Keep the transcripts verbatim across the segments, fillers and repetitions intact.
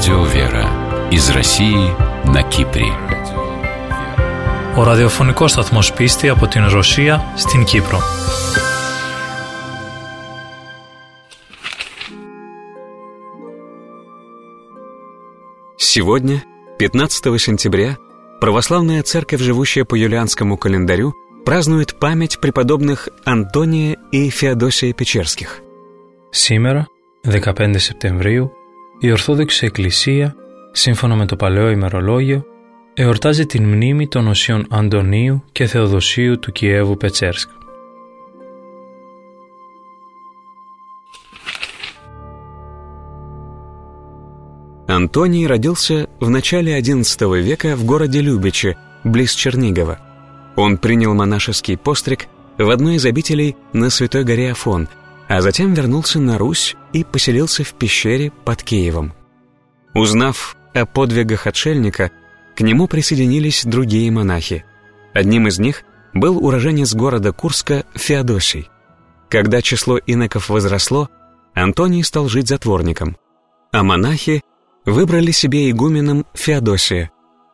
Радио Вера из России на Κύπρη. Ο ραδιοφωνικός σταθμός Πίστη από την Ρωσία στην Κύπρο. Сегодня, пятнадцатого сентября, православная церковь, живущая по юлианскому календарю, празднует память преподобных Антония и Феодосия Печерских. Σήμερα, δεκαπέντε Σεπτεμβρίου, η Ορθόδοξη Εκκλησία, σύμφωνα με το Παλαιό ημερολόγιο, εορτάζει την μνήμη των οσίων Αντωνίου και Θεοδοσίου του Κιέβου Πετσέρσκ. Антоний родился в начале одиннадцатого века в городе Любичи, близ Чернигова. Он принял монашеский постриг в одной из обителей на Святой горе Афон, а затем вернулся на Русь и поселился в пещере под Киевом. Узнав о подвигах отшельника, к нему присоединились другие монахи. Одним из них был уроженец города Курска Феодосий. Когда число иноков возросло, Антоний стал жить затворником, а монахи выбрали себе игуменом Феодосия.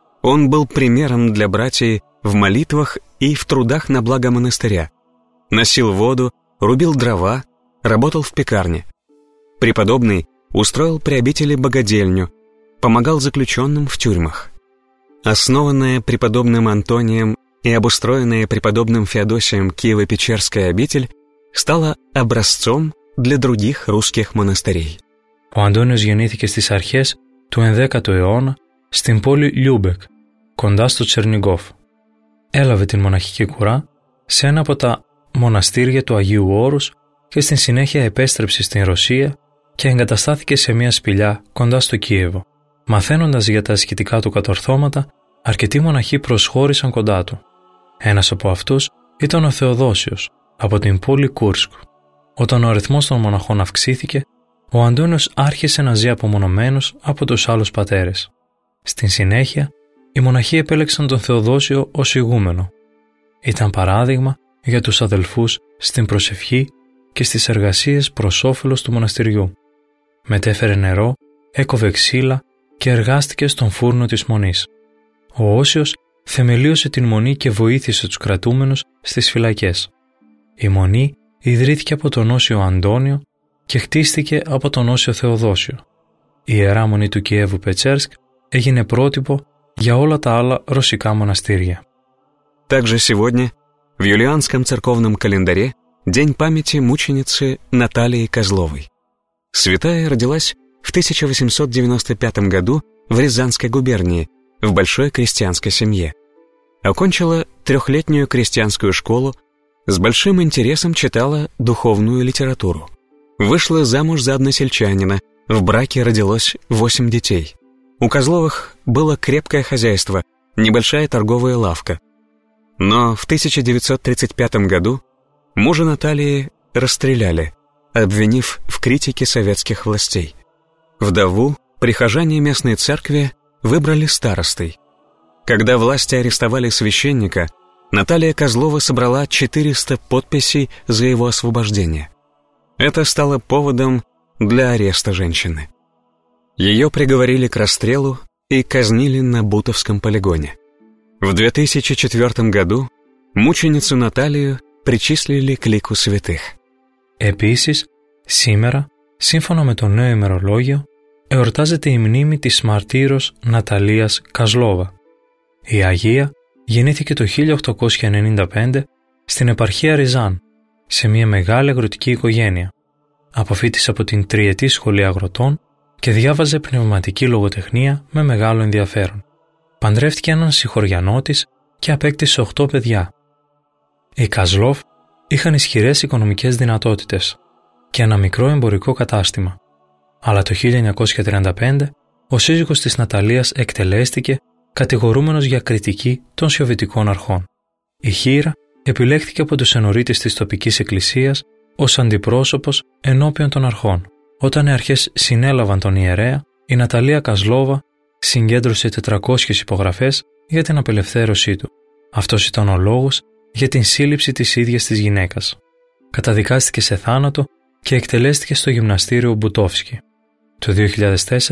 Он был примером для братьев в молитвах и в трудах на благо монастыря. Носил воду, рубил дрова, работал в пекарне. Преподобный устроил при обители богадельню, помогал заключенным в тюрьмах. Основанная преподобным Антонием и обустроенная преподобным Феодосием Киево-Печерская обитель стала образцом для других русских монастырей. Ο Αντώνιος γεννήθηκε στις αρχές του ενδέκατου αιώνα στην πόλη Λιούμπεκ, κοντά στο Τσερνιγκόφ. Έλαβε την μοναχική κουρά σε ένα από τα μοναστήρια του Αγίου Όρους και στην συνέχεια επέστρεψε στην Ρωσία και εγκαταστάθηκε σε μια σπηλιά κοντά στο Κίεβο. Μαθαίνοντας για τα ασκητικά του κατορθώματα, αρκετοί μοναχοί προσχώρησαν κοντά του. Ένας από αυτούς ήταν ο Θεοδόσιος, από την πόλη Κούρσκ. Όταν ο αριθμός των μοναχών αυξήθηκε, ο Αντώνιος άρχισε να ζει απομονωμένος από τους άλλους πατέρες. Στην συνέχεια, οι μοναχοί επέλεξαν τον Θεοδόσιο ως ηγούμενο. Ήταν παράδειγμα για τους αδελφούς στην προσευχή και στις εργασίες προς όφελος του μοναστηριού. Μετέφερε νερό, έκοβε ξύλα και εργάστηκε στον φούρνο της Μονής. Ο Όσιος θεμελίωσε την Μονή και βοήθησε τους κρατούμενους στις φυλακές. Η Μονή ιδρύθηκε από τον Όσιο Αντώνιο και χτίστηκε από τον Όσιο Θεοδόσιο. Η Ιερά Μονή του Κιέβου Πετσέρσκ έγινε πρότυπο για όλα τα άλλα ρωσικά μοναστήρια. Также сегодня в юлианском церковном календаре день памяти мученицы Наталии Козловой. Святая родилась в тысяча восемьсот девяносто пятом году в Рязанской губернии в большой крестьянской семье. Окончила трехлетнюю крестьянскую школу, с большим интересом читала духовную литературу. Вышла замуж за односельчанина, в браке родилось восемь детей. У Козловых было крепкое хозяйство, небольшая торговая лавка. Но в тысяча девятьсот тридцать пятом году мужа Натальи расстреляли, обвинив в критике советских властей. Вдову прихожане местной церкви выбрали старостой. Когда власти арестовали священника, Наталья Козлова собрала четыреста подписей за его освобождение. Это стало поводом для ареста женщины. Ее приговорили к расстрелу и казнили на Бутовском полигоне. В две тысячи четвёртом году мученицу Наталью причислили к λύκου святых. Επίσης, σήμερα, σύμφωνα με το νέο ημερολόγιο, εορτάζεται η μνήμη της μαρτύρος Ναταλίας Καζλόβα. Η Αγία γεννήθηκε το χίλια οκτακόσια ενενήντα πέντε στην επαρχία Ριζάν, σε μια μεγάλη αγροτική οικογένεια. Αποφοίτησε από την τριετή σχολή αγροτών και διάβαζε πνευματική λογοτεχνία με μεγάλο ενδιαφέρον. Παντρεύτηκε έναν συγχωριανό της και απέκτησε οχτώ παιδιά. Οι Καζλόφ είχαν ισχυρές οικονομικές δυνατότητες και ένα μικρό εμπορικό κατάστημα. Αλλά το χίλια εννιακόσια τριάντα πέντε ο σύζυγος της Ναταλίας εκτελέστηκε κατηγορούμενος για κριτική των σοβιετικών αρχών. Η χήρα επιλέχθηκε από τους ενορίτες της τοπικής εκκλησίας ως αντιπρόσωπος ενώπιον των αρχών. Όταν οι αρχές συνέλαβαν τον ιερέα, η Ναταλία Καζλόβα συγκέντρωσε τετρακόσιες υπογραφές για την απελευθέρωσή του. Αυτός ήταν ο λόγος για την σύλληψη της ίδιας της γυναίκας. Καταδικάστηκε σε θάνατο και εκτελέστηκε στο γυμναστήριο Μπουτόφσκι. Το δύο χιλιάδες τέσσερα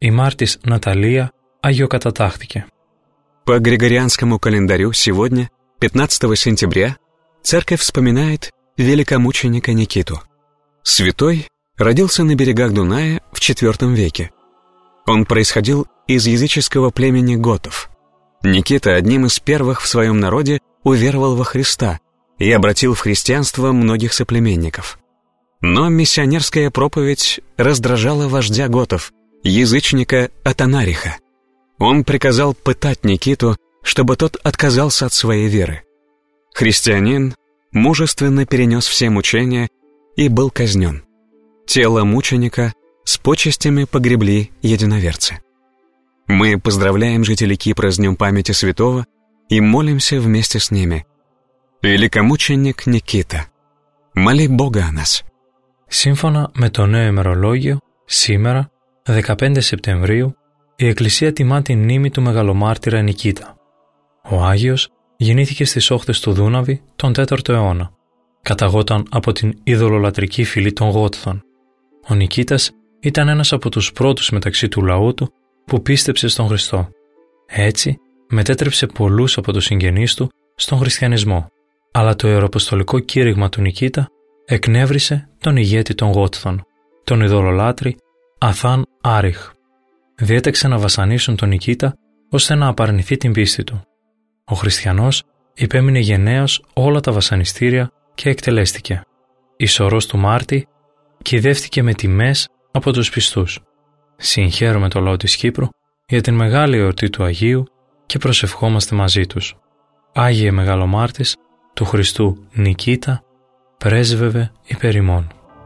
η μάρτης Ναταλία αγιοκατατάχθηκε. По Григорианскому календарю сегодня, пятнадцатого сентября, церковь вспоминает великомученика Никиту. Святой родился на берегах Дуная в четвёртом веке. Он происходил из языческого племени готов. Никита одним из первых в своем народе уверовал во Христа и обратил в христианство многих соплеменников. Но миссионерская проповедь раздражала вождя готов, язычника Атанариха. Он приказал пытать Никиту, чтобы тот отказался от своей веры. Христианин мужественно перенес все мучения и был казнен. Тело мученика с почестями погребли единоверцы. Мы поздравляем жителей Кипра с Днем памяти святого и молимся вместе с ними. Великомученик Никита, моли Бога о нас. Σύμφωνα με το νέο ημερολόγιο, σήμερα, δεκαπέντε Σεπτεμβρίου, η Εκκλησία τιμά την μνήμη του μεγαλομάρτυρα Νικήτα. Ο Άγιος γεννήθηκε στις όχθες του Δούναβη τον τέταρτο αιώνα. Καταγόταν από την ειδωλολατρική φυλή των Γότθων. Ο Νικήτας ήταν ένας από τους πρώτους μεταξύ του λαού του που πίστεψε στον Χριστό. Έτσι, μετέτρεψε πολλούς από τους συγγενείς του στον χριστιανισμό. Αλλά το ιεροαποστολικό κήρυγμα του Νικήτα εκνεύρισε τον ηγέτη των Γότθων, τον ειδωλολάτρη Αθάν Άριχ. Διέταξε να βασανίσουν τον Νικήτα ώστε να απαρνηθεί την πίστη του. Ο χριστιανός υπέμεινε γενναίος όλα τα βασανιστήρια και εκτελέστηκε. Η σωρός του Μάρτη κυδεύτηκε με τιμές από τους πιστούς. Συγχαίρουμε το λαό της Κύπρου για την μεγάλη εορτή του Αγίου και προσευχόμαστε μαζί τους. Άγιε Μεγαλομάρτης του Χριστού Νικήτα, πρέσβευε υπέρ ημών.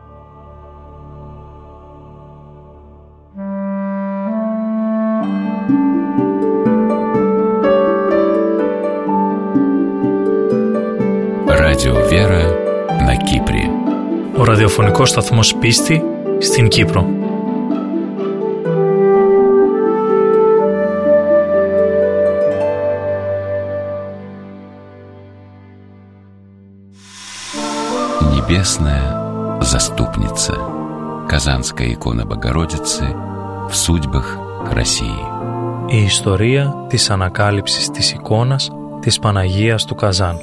Радио Вера на Кипре. Ο ραδιοφωνικός σταθμός Πίστη στην Κύπρο. Небесная заступница. Казанская икона Богородицы в судьбах России. Η ιστορία της ανακάλυψης της εικόνας της Παναγίας του Казан.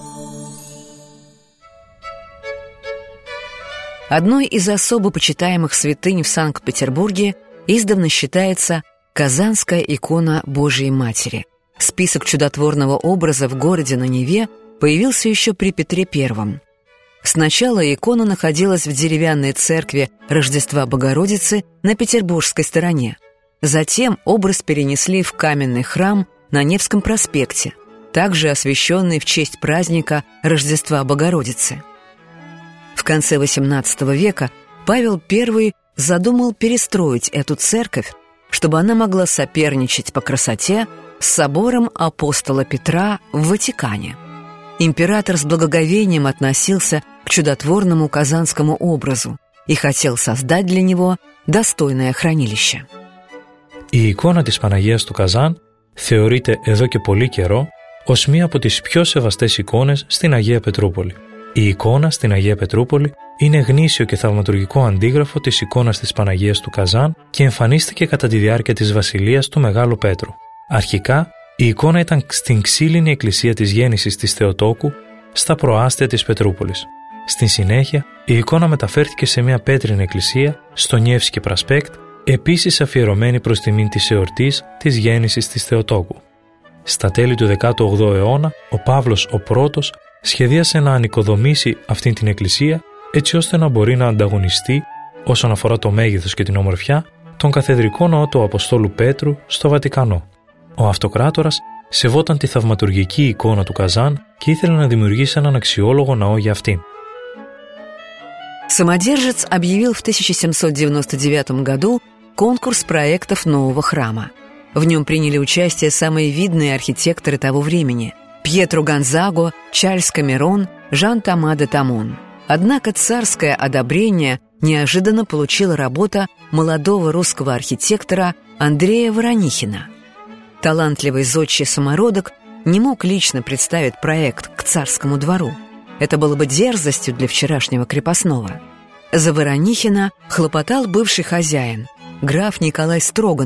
Одной из особо почитаемых святынь в Санкт-Петербурге издавна считается Казанская икона Божией Матери. Список чудотворного образа в городе на Неве появился еще при Петре Первом. Сначала икона находилась в деревянной церкви Рождества Богородицы на петербургской стороне. Затем образ перенесли в каменный храм на Невском проспекте, также освященный в честь праздника Рождества Богородицы. В конце восемнадцатого века Павел Первый задумал перестроить эту церковь, чтобы она могла соперничать по красоте с собором апостола Петра в Ватикане. Император с благоговением относился к чудотворному казанскому образу и хотел создать для него достойное хранилище. Η εικόνα της Παναγίας του Казан θεωρείται εδώ και πολύ καιρό ως μία από τις πιο σεβαστές εικόνες στην Αγία Πετρούπολη. Η εικόνα στην Αγία Πετρούπολη είναι γνήσιο και θαυματουργικό αντίγραφο της εικόνας της Παναγίας του Казан και εμφανίστηκε κατά τη διάρκεια της βασιλείας του Μεγάλου Πέτρου. Αρχικά, η εικόνα ήταν στην ξύλινη εκκλησία της Γέννησης της Θεοτόκου, στα προάστια της Πετρούπολης. Στην συνέχεια, η εικόνα μεταφέρθηκε σε μια πέτρινη εκκλησία στο Νιεύσκι Πρασπέκτ, επίσης αφιερωμένη προς τιμήν της εορτής της Γέννησης της Θεοτόκου. Στα τέλη του δέκατου όγδοου αιώνα, ο Παύλος ο Πρώτος σχεδίασε να ανοικοδομήσει αυτή την εκκλησία έτσι ώστε να μπορεί να ανταγωνιστεί όσον αφορά το μέγεθος και την ομορφιά τον καθεδρικό ναό του Αποστόλου Πέτρου στο Βατικανό. Ο αυτοκράτορας σεβόταν τη θαυματουργική εικόνα του Казан και ήθελε να δημιουργήσει έναν αξιόλογο ναό για αυτήν. Самодержец объявил в тысяча семьсот девяносто девятом году конкурс проектов нового храма. В нем приняли участие самые видные архитекторы того времени – Пьетро Гонзаго, Чарльз Камерон, Жан-Тома де Тамон. Однако царское одобрение неожиданно получила работа молодого русского архитектора Андрея Воронихина. Талантливый зодчий самородок не мог лично представить проект к царскому двору. Это было бы дерзостью для вчерашнего крепостного. За Воронихина хлопотал бывший хозяин, граф Николай Строганов,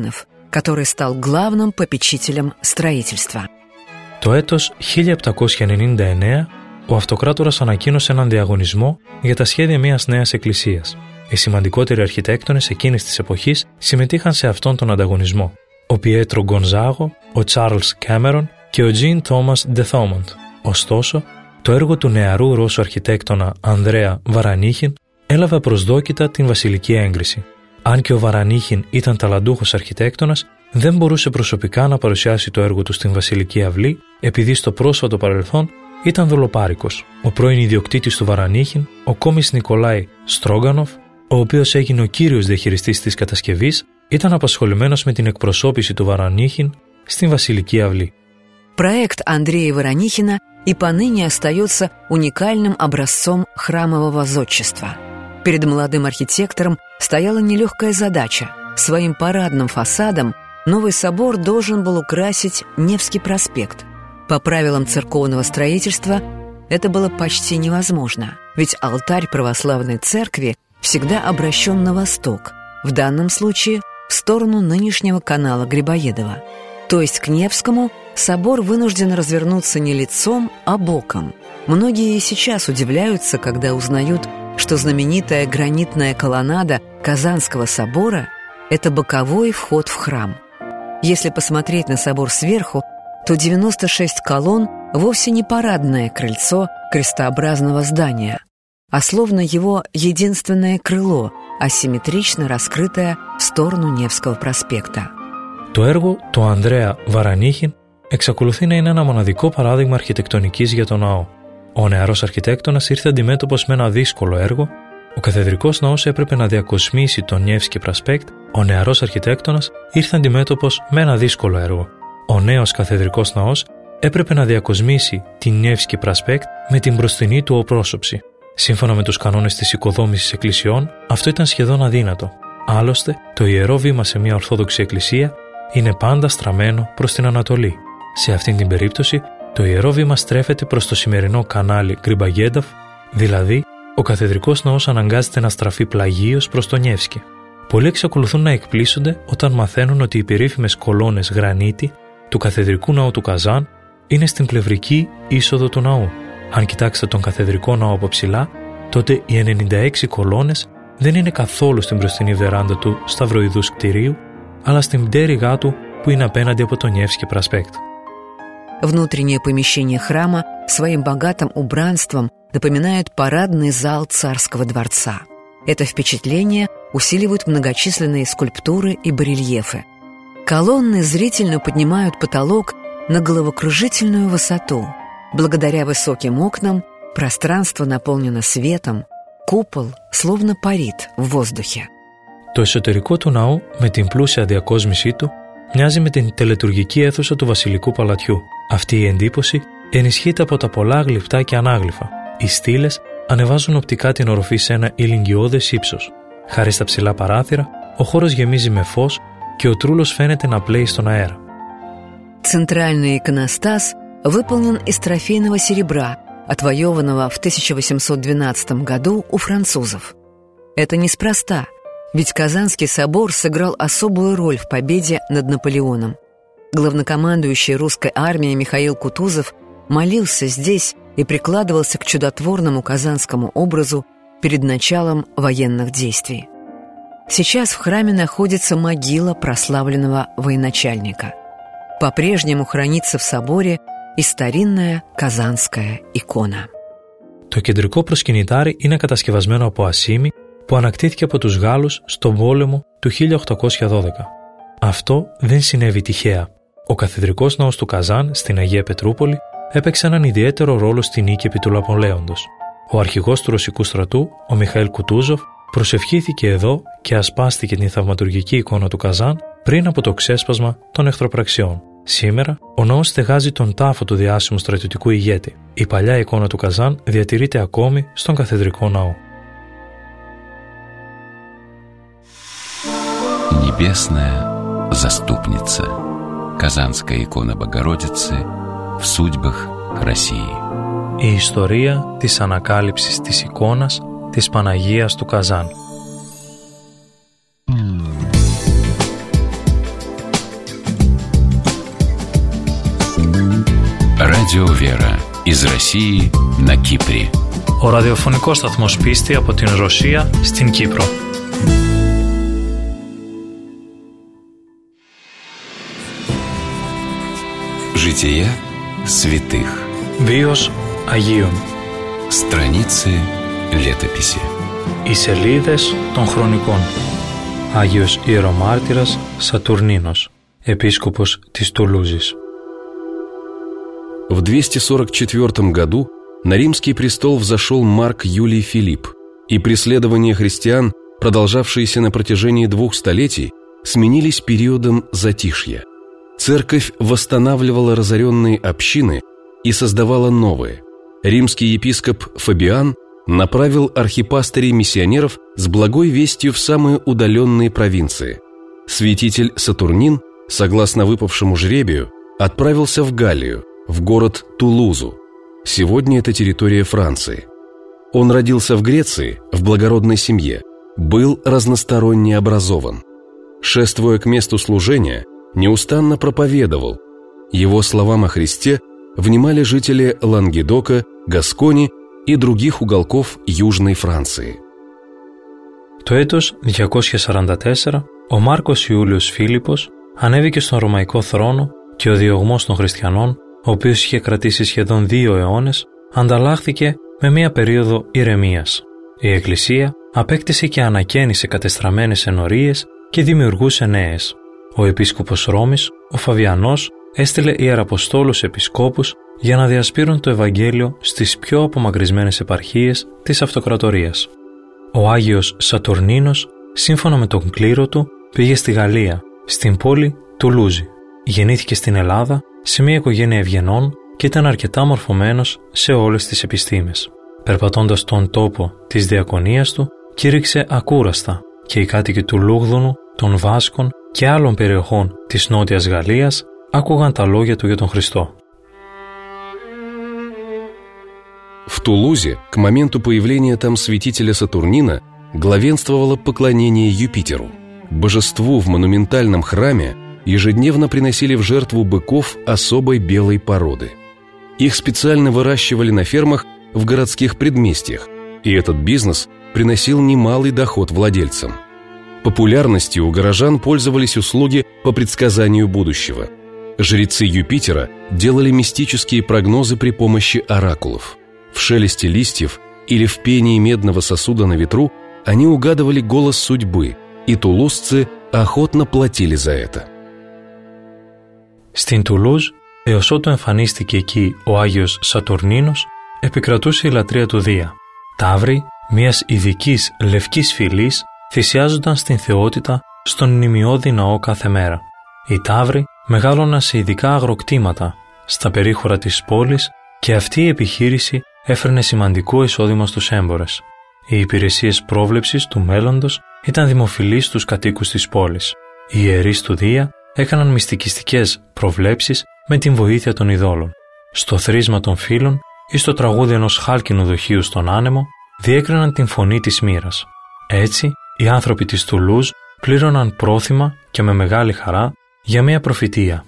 который стал главным попечителем στρατιωτства. Το έτος χίλια επτακόσια ενενήντα εννέα, ο Αυτοκράτορας ανακοίνωσε έναν διαγωνισμό για τα σχέδια μιας νέας εκκλησίας. Οι σημαντικότεροι αρχιτέκτονες εκείνης της εποχής συμμετείχαν σε αυτόν τον ανταγωνισμό. Ο Πιέτρο Γκονζάγο, ο Τσάρλς Κάμερον και ο Τζιν Τόμας Ντε Θόμοντ. Ωστόσο, το έργο του νεαρού Ρώσου αρχιτέκτονα Ανδρέα Βαρανίχιν έλαβε απροσδόκητα την βασιλική έγκριση. Αν και ο Βαρανίχιν ήταν ταλαντούχος αρχιτέκτονας, δεν μπορούσε προσωπικά να παρουσιάσει το έργο του στην Βασιλική Αυλή, επειδή στο πρόσφατο παρελθόν ήταν δολοπάρικος. Ο πρώην ιδιοκτήτης του Βαρανίχιν, ο κόμις Νικολάι Στρόγγανοφ, ο οποίος έγινε ο κύριος διαχειριστής της κατασκευής, ήταν απασχολημένος με την εκπροσώπηση του Βαρανίχιν στην Βασιλική Αυλή. Проект Андрея Воронихина и поныне остается уникальным образцом храмового зодчества. Перед молодым архитектором стояла нелегкая задача. Своим парадным фасадом новый собор должен был украсить Невский проспект. По правилам церковного строительства это было почти невозможно, ведь алтарь православной церкви всегда обращен на восток, в данном случае в сторону нынешнего канала Грибоедова. То есть к Невскому собор вынужден развернуться не лицом, а боком. Многие и сейчас удивляются, когда узнают, что знаменитая гранитная колоннада Казанского собора – это боковой вход в храм. Если посмотреть на собор сверху, то девяносто шесть колонн вовсе не парадное крыльцо крестообразного здания, а словно его единственное крыло, асимметрично раскрытое в сторону Невского проспекта. Το έργο του Ανδρέα Βαρανίχιν εξακολουθεί να είναι ένα μοναδικό παράδειγμα αρχιτεκτονικής για τον ναό. Ο νεαρός αρχιτέκτονας ήρθε αντιμέτωπος με ένα δύσκολο έργο. Ο καθεδρικός ναός έπρεπε να διακοσμήσει τον Νιεύσκι Πρασπέκτ. Ο νεαρός αρχιτέκτονας ήρθε αντιμέτωπος με ένα δύσκολο έργο. Ο νέος καθεδρικός ναός έπρεπε να διακοσμήσει την Νιεύσκι Πρασπέκτ με την μπροστινή του οπρόσωψη. Σύμφωνα με τους κανόνες της οικοδόμησης εκκλησιών, αυτό ήταν σχεδόν αδύνατο. Άλλωστε, το ιερό βήμα σε μια ορθόδοξη εκκλησία είναι πάντα στραμμένο προς την Ανατολή. Σε αυτήν την περίπτωση, το ιερό βήμα στρέφεται προς το σημερινό κανάλι Γκριμπαγένταφ, δηλαδή ο καθεδρικός ναός αναγκάζεται να στραφεί πλαγίως προς το Νιεύσκι. Πολλοί εξακολουθούν να εκπλήσονται όταν μαθαίνουν ότι οι περίφημες κολόνες γρανίτη του καθεδρικού ναού του Καζάν είναι στην πλευρική είσοδο του ναού. Αν κοιτάξετε τον καθεδρικό ναό από ψηλά, τότε οι ενενήντα έξι κολόνες δεν είναι καθόλου στην μπροστινή βεράντα του σταυροειδούς κτηρίου, αλλά στην πτέρυγά του που είναι απέναντι από τον Невский проспект. Внутреннее помещение храма своим богатым убранством напоминает парадный зал царского дворца. Это впечатление усиливают многочисленные скульптуры и барельефы. Колонны зрительно поднимают потолок на головокружительную высоту. Благодаря высоким окнам пространство наполнено светом, купол словно парит в воздухе. Το εσωτερικό του ναού, με την πλούσια διακόσμησή του, μοιάζει με την τελετουργική αίθουσα του βασιλικού παλατιού. Αυτή η εντύπωση ενισχύεται από τα πολλά γλυπτά και ανάγλυφα. Οι στήλες ανεβάζουν οπτικά την οροφή σε ένα ηλιγγιώδες ύψος. Χάρη στα ψηλά παράθυρα, ο χώρος γεμίζει με φως και ο τρούλος φαίνεται να πλέει στον αέρα. Центральный иконостас выполнен из трофейного серебра, отвоеванного в тысяча восемьсот двенадцатом году у французов. Это неспроста. Ведь Казанский собор сыграл особую роль в победе над Наполеоном. Главнокомандующий русской армией Михаил Кутузов молился здесь и прикладывался к чудотворному казанскому образу перед началом военных действий. Сейчас в храме находится могила прославленного военачальника. По-прежнему хранится в соборе и старинная казанская икона. Το κεντρικό προσκυνητάρι είναι κατασκευασμένο από ασήμι που ανακτήθηκε από τους Γάλλους στον πόλεμο του χίλια οκτακόσια δώδεκα. Αυτό δεν συνέβη τυχαία. Ο καθεδρικός ναός του Καζάν στην Αγία Πετρούπολη έπαιξε έναν ιδιαίτερο ρόλο στη νίκη επί του Ναπολέοντος. Ο αρχηγός του ρωσικού στρατού, ο Μιχαήλ Κουτούζοφ, προσευχήθηκε εδώ και ασπάστηκε την θαυματουργική εικόνα του Καζάν πριν από το ξέσπασμα των εχθροπραξιών. Σήμερα, ο ναός στεγάζει τον τάφο του διάσημου στρατιωτικού ηγέτη. Η παλιά εικόνα του Καζάν διατηρείται ακόμη στον καθεδρικό ναό. Небесная заступница. Казанская икона Богородицы в судьбах России. Η ιστορία της ανακάλυψης της εικόνας της Παναγίας του Καζάν. Радио Вера из России на Кипре. Ο ραδιοφωνικός σταθμός Πίστη από την Ρωσία στην Κύπρο. Жития святых. Βίος Αγίων. Страницы летописи. Οι σελίδες των χρονικών. Άγιος Ιερομάρτυρας Σατουρνίνος, επίσκοπος της Τουλούζης. В двести сорок четвёртом году на римский престол взошел Марк Юлий Филипп, и преследования христиан, продолжавшиеся на протяжении двух столетий, сменились периодом затишья. Церковь восстанавливала разоренные общины и создавала новые. Римский епископ Фабиан направил архипастырей-миссионеров с благой вестью в самые удаленные провинции. Святитель Сатурнин, согласно выпавшему жребию, отправился в Галлию, в город Тулузу. Сегодня это территория Франции. Он родился в Греции, в благородной семье, был разносторонне образован. Шествуя к месту служения, неустанно проповедовал. Его словам о Христе внимали жители Лангедока, Гаскони и других уголков Южной Франции. Το έτος διακόσια σαράντα τέσσερα, ο Μάρκος Ιούλιος Φίλιππος ανέβηκε στον Ρωμαϊκό θρόνο και ο διωγμός των χριστιανών, ο οποίος είχε κρατήσει σχεδόν δύο αιώνες, ανταλλάχθηκε με μία περίοδο ηρεμίας. Η Εκκλησία απέκτησε και ανακαίνισε κατεστραμμένες ενορίες και δημιουργούσε νέες. Ο επίσκοπος Ρώμης, ο Φαβιανός, έστειλε ιεραποστόλους επισκόπους για να διασπείρουν το Ευαγγέλιο στις πιο απομακρυσμένες επαρχίες της αυτοκρατορίας. Ο Άγιος Σατουρνίνος, σύμφωνα με τον κλήρο του, πήγε στη Γαλλία, στην πόλη Τουλούζη. Γεννήθηκε στην Ελλάδα σε μια οικογένεια ευγενών και ήταν αρκετά μορφωμένος σε όλες τις επιστήμες. Περπατώντας τον τόπο της διακονίας του, κήρυξε ακούραστα και οι κάτοικοι του Λούγδουνου, των Βάσκων και άλλων περιοχών της Νότιας Γαλλίας άκουγαν τα λόγια του για τον Χριστό. В Тулузе к моменту появления там святителя Сатурнина главенствовало поклонение Юпитеру. Божеству в монументальном храме ежедневно приносили в жертву быков особой белой породы. Их специально выращивали на фермах в городских предместьях, и этот бизнес приносил немалый доход владельцам. Популярностью у горожан пользовались услуги по предсказанию будущего. Жрецы Юпитера делали мистические прогнозы при помощи оракулов. В шелесте листьев или в пении медного сосуда на ветру они угадывали голос судьбы, и тулузцы охотно πλατили за это. Στην Τουλούζ, έως ότου εμφανίστηκε εκεί ο Άγιος Σατουρνίνος, επικρατούσε η λατρεία του Δία. Ταύροι μιας ειδικής λευκής φυλής θυσιάζονταν στην θεότητα στον μνημειώδη ναό κάθε μέρα. Οι ταύροι μεγάλωναν σε ειδικά αγροκτήματα στα περίχωρα της πόλης και αυτή η επιχείρηση έφερνε σημαντικό εισόδημα στους έμπορες. Οι υπηρεσίες πρόβλεψης του μέλλοντος ήταν δημοφιλείς στους κατοίκους της πόλης. Οι ιερείς του Δία έκαναν μυστικιστικές προβλέψεις με την βοήθεια των ειδόλων. Στο θρίσμα των φύλων ή στο τραγούδι ενός χάλκινου δοχείου στον άνεμο διέκριναν την φωνή της μοίρας. Έτσι, οι άνθρωποι της Τουλούζ πλήρωναν πρόθυμα και με μεγάλη χαρά για μια προφητεία.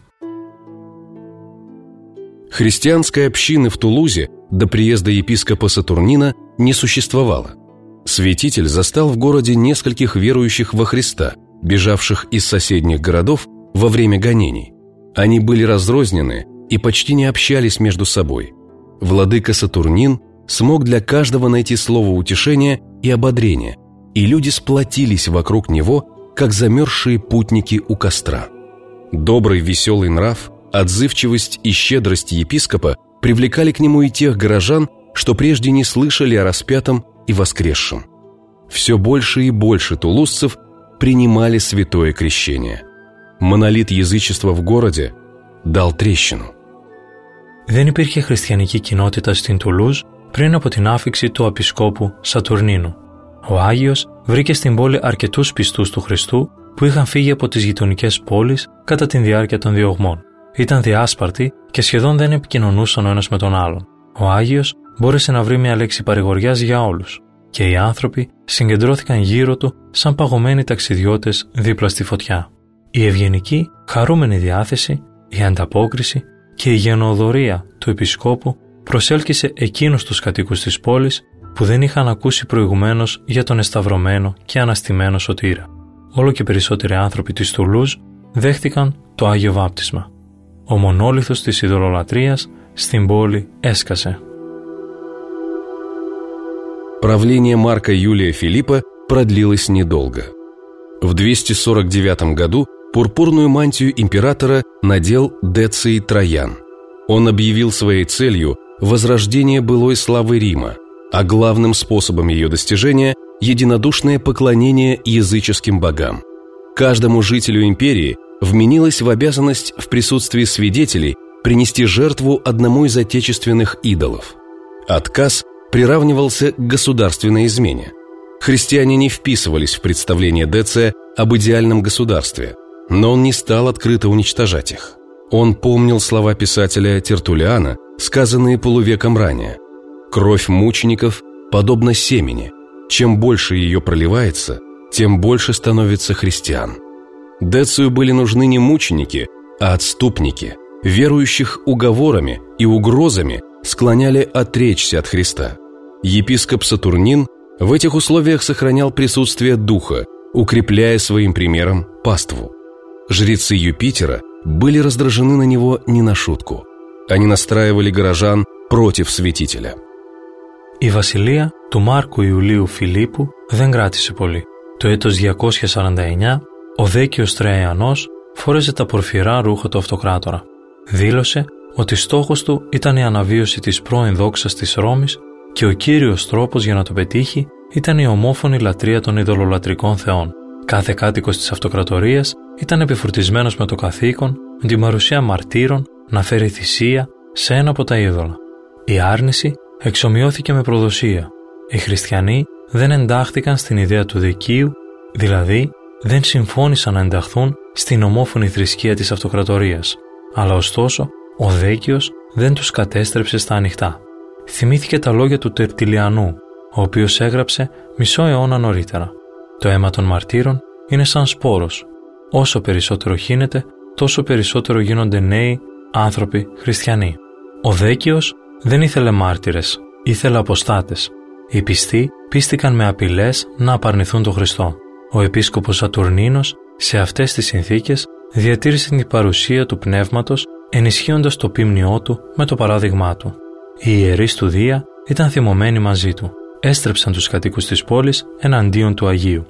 Христианской общины в Тулузе до приезда епископа Сатурнина не существовало. Святитель застал в городе нескольких верующих во Христа, бежавших из соседних городов во время гонений. Они были разрознены и почти не общались между собой. Владыка Сатурнин смог для каждого найти слово утешения и ободрения, и люди сплотились вокруг него, как замерзшие путники у костра. Добрый веселый нрав, отзывчивость и щедрость епископа привлекали к нему и тех горожан, что прежде не слышали о распятом и воскресшем. Все больше и больше тулузцев принимали святое крещение. Монолит язычества в городе дал трещину. Δεν υπήρχε χριστιανική κοινότητα στην Τουλούζ πριν από την άφιξη του επισκόπου Σατουρνίνου. Ο Άγιος βρήκε στην πόλη αρκετούς πιστούς του Χριστού που είχαν φύγει από τις γειτονικές πόλεις κατά τη διάρκεια των διωγμών. Ήταν διάσπαρτοι και σχεδόν δεν επικοινωνούσαν ο ένας με τον άλλον. Ο Άγιος μπόρεσε να βρει μια λέξη παρηγοριάς για όλους και οι άνθρωποι συγκεντρώθηκαν γύρω του σαν παγωμένοι ταξιδιώτες δίπλα στη φωτιά. Η ευγενική, χαρούμενη διάθεση, η ανταπόκριση και η γενοδορία του επισκόπου προσέλκυσε εκείνους τους κατοίκους της πόλης που δεν είχαν ακούσει προηγουμένως για τον εσταυρωμένο και αναστημένο σωτήρα. Όλο και περισσότεροι άνθρωποι της Τουλούζ δέχτηκαν το Άγιο Βάπτισμα. Ο μονόλιθος της ειδωλολατρίας στην πόλη έσκασε. Правление Марка Юлия Филиппа продлилось недолго. В двести сорок девятом году пурпурную мантию императора надел Деций Троян. Он объявил своей целью возрождение былой славы Рима, а главным способом ее достижения – единодушное поклонение языческим богам. Каждому жителю империи вменилось в обязанность в присутствии свидетелей принести жертву одному из отечественных идолов. Отказ приравнивался к государственной измене. Христиане не вписывались в представление Деция об идеальном государстве, но он не стал открыто уничтожать их. Он помнил слова писателя Тертуллиана, сказанные полувеком ранее. «Кровь мучеников подобна семени. Чем больше ее проливается, тем больше становится христиан». Децию были нужны не мученики, а отступники. Верующих уговорами и угрозами склоняли отречься от Христа. Епископ Сатурнин в этих условиях сохранял присутствие духа, укрепляя своим примером паству. Жрецы Юпитера были раздражены на него не на шутку. Они настраивали горожан против святителя. Η βασιλεία του Μάρκου Ιουλίου Φιλίππου δεν κράτησε πολύ. Το έτος διακόσια σαράντα εννιά, ο Δέκιος Τραϊανός φόρεσε τα πορφυρά ρούχα του αυτοκράτορα. Δήλωσε ότι στόχος του ήταν η αναβίωση της πρώην δόξας της Ρώμης και ο κύριος τρόπος για να το πετύχει ήταν η ομόφωνη λατρεία των ειδωλολατρικών θεών. Κάθε κάτοικος της αυτοκρατορίας ήταν επιφορτισμένος με το καθήκον, με την παρουσία μαρτύρων, να φέρει θυσία σε ένα από τα είδωλα. Η άρνηση εξομοιώθηκε με προδοσία. Οι χριστιανοί δεν εντάχθηκαν στην ιδέα του δικαίου, δηλαδή δεν συμφώνησαν να ενταχθούν στην ομόφωνη θρησκεία της αυτοκρατορίας. Αλλά ωστόσο, ο Δέκιος δεν τους κατέστρεψε στα ανοιχτά. Θυμήθηκε τα λόγια του Τερτιλιανού, ο οποίος έγραψε μισό αιώνα νωρίτερα. Το αίμα των μαρτύρων είναι σαν σπόρος. Όσο περισσότερο χύνεται, τόσο περισσότερο γίνονται νέοι άνθρωποι χριστιανοί. Ο Δέκιος δεν ήθελε μάρτυρες, ήθελε αποστάτες. Οι πιστοί πίστηκαν με απειλές να απαρνηθούν τον Χριστό. Ο επίσκοπος Σατουρνίνος σε αυτές τις συνθήκες διατήρησε την παρουσία του πνεύματος, ενισχύοντας το πίμνιό του με το παράδειγμά του. Οι ιερείς του Δία ήταν θυμωμένοι μαζί του. Έστρεψαν τους κατοίκους της πόλης εναντίον του Αγίου.